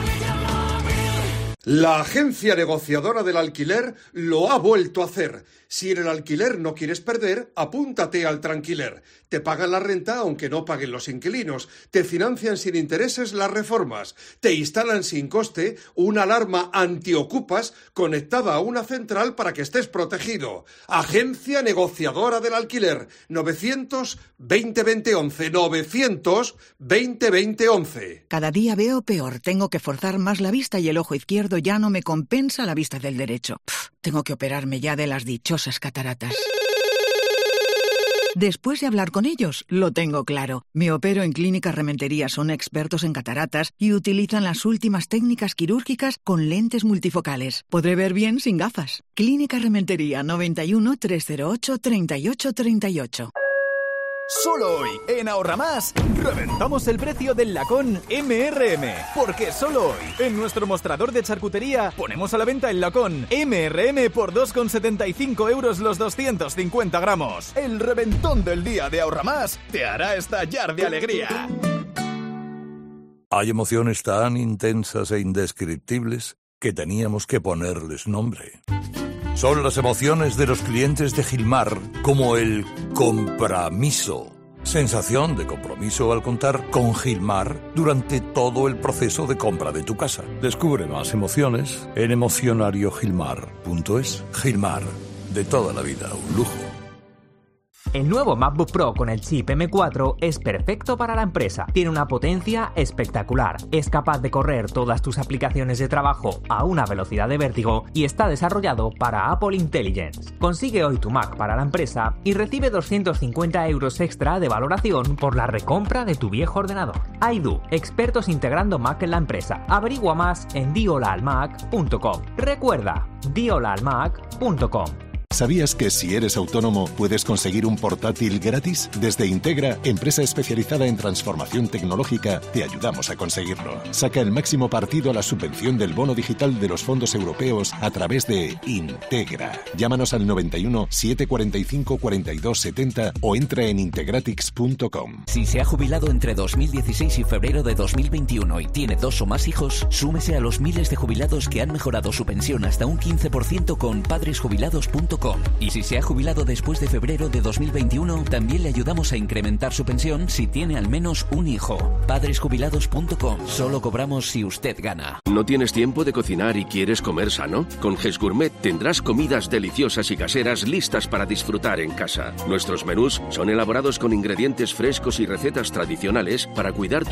S29: La agencia negociadora del alquiler lo ha vuelto a hacer. Si en el alquiler no quieres perder, apúntate al Tranquiler. Te pagan la renta aunque no paguen los inquilinos. Te financian sin intereses las reformas. Te instalan sin coste una alarma antiocupas conectada a una central para que estés protegido. Agencia negociadora del alquiler. novecientos veinte veinte once. novecientos veinte veinte once.
S30: Cada día veo peor. Tengo que forzar más la vista y el ojo izquierdo ya no me compensa la vista del derecho. Pff, tengo que operarme ya de las dichosas cataratas. Después de hablar con ellos, lo tengo claro. Me opero en Clínica Rementería, son expertos en cataratas y utilizan las últimas técnicas quirúrgicas con lentes multifocales. Podré ver bien sin gafas. Clínica Rementería, noventa y uno, trescientos ocho, treinta y ocho treinta y ocho.
S31: Solo hoy, en Ahorra Más, reventamos el precio del lacón eme erre eme. Porque solo hoy, en nuestro mostrador de charcutería, ponemos a la venta el lacón eme erre eme por dos con setenta y cinco euros los doscientos cincuenta gramos. El reventón del día de Ahorra Más te hará estallar de alegría.
S3: Hay emociones tan intensas e indescriptibles que teníamos que ponerles nombre. Son las emociones de los clientes de Gilmar, como el compromiso. Sensación de compromiso al contar con Gilmar durante todo el proceso de compra de tu casa. Descubre más emociones en emocionario gilmar punto es. Gilmar, de toda la vida, un lujo.
S2: El nuevo MacBook Pro con el chip eme cuatro es perfecto para la empresa. Tiene una potencia espectacular, es capaz de correr todas tus aplicaciones de trabajo a una velocidad de vértigo y está desarrollado para Apple Intelligence. Consigue hoy tu Mac para la empresa y recibe doscientos cincuenta euros extra de valoración por la recompra de tu viejo ordenador. Aidu, expertos integrando Mac en la empresa. Averigua más en di hola al mac punto com. Recuerda, di hola al mac punto com.
S8: ¿Sabías que si eres autónomo puedes conseguir un portátil gratis? Desde Integra, empresa especializada en transformación tecnológica, te ayudamos a conseguirlo. Saca el máximo partido a la subvención del bono digital de los fondos europeos a través de Integra. Llámanos al noventa y uno, setecientos cuarenta y cinco, cuarenta y dos setenta o entra en integratix punto com.
S9: Si se ha jubilado entre dos mil dieciséis y febrero de dos mil veintiuno y tiene dos o más hijos, súmese a los miles de jubilados que han mejorado su pensión hasta un quince por ciento con padres jubilados punto com. Y si se ha jubilado después de febrero de dos mil veintiuno, también le ayudamos a incrementar su pensión si tiene al menos un hijo. padres jubilados punto com. Solo cobramos si usted gana.
S10: ¿No tienes tiempo de cocinar y quieres comer sano? Con Ges Gourmet tendrás comidas deliciosas y caseras listas para disfrutar en casa. Nuestros menús son elaborados con ingredientes frescos y recetas tradicionales para cuidar tu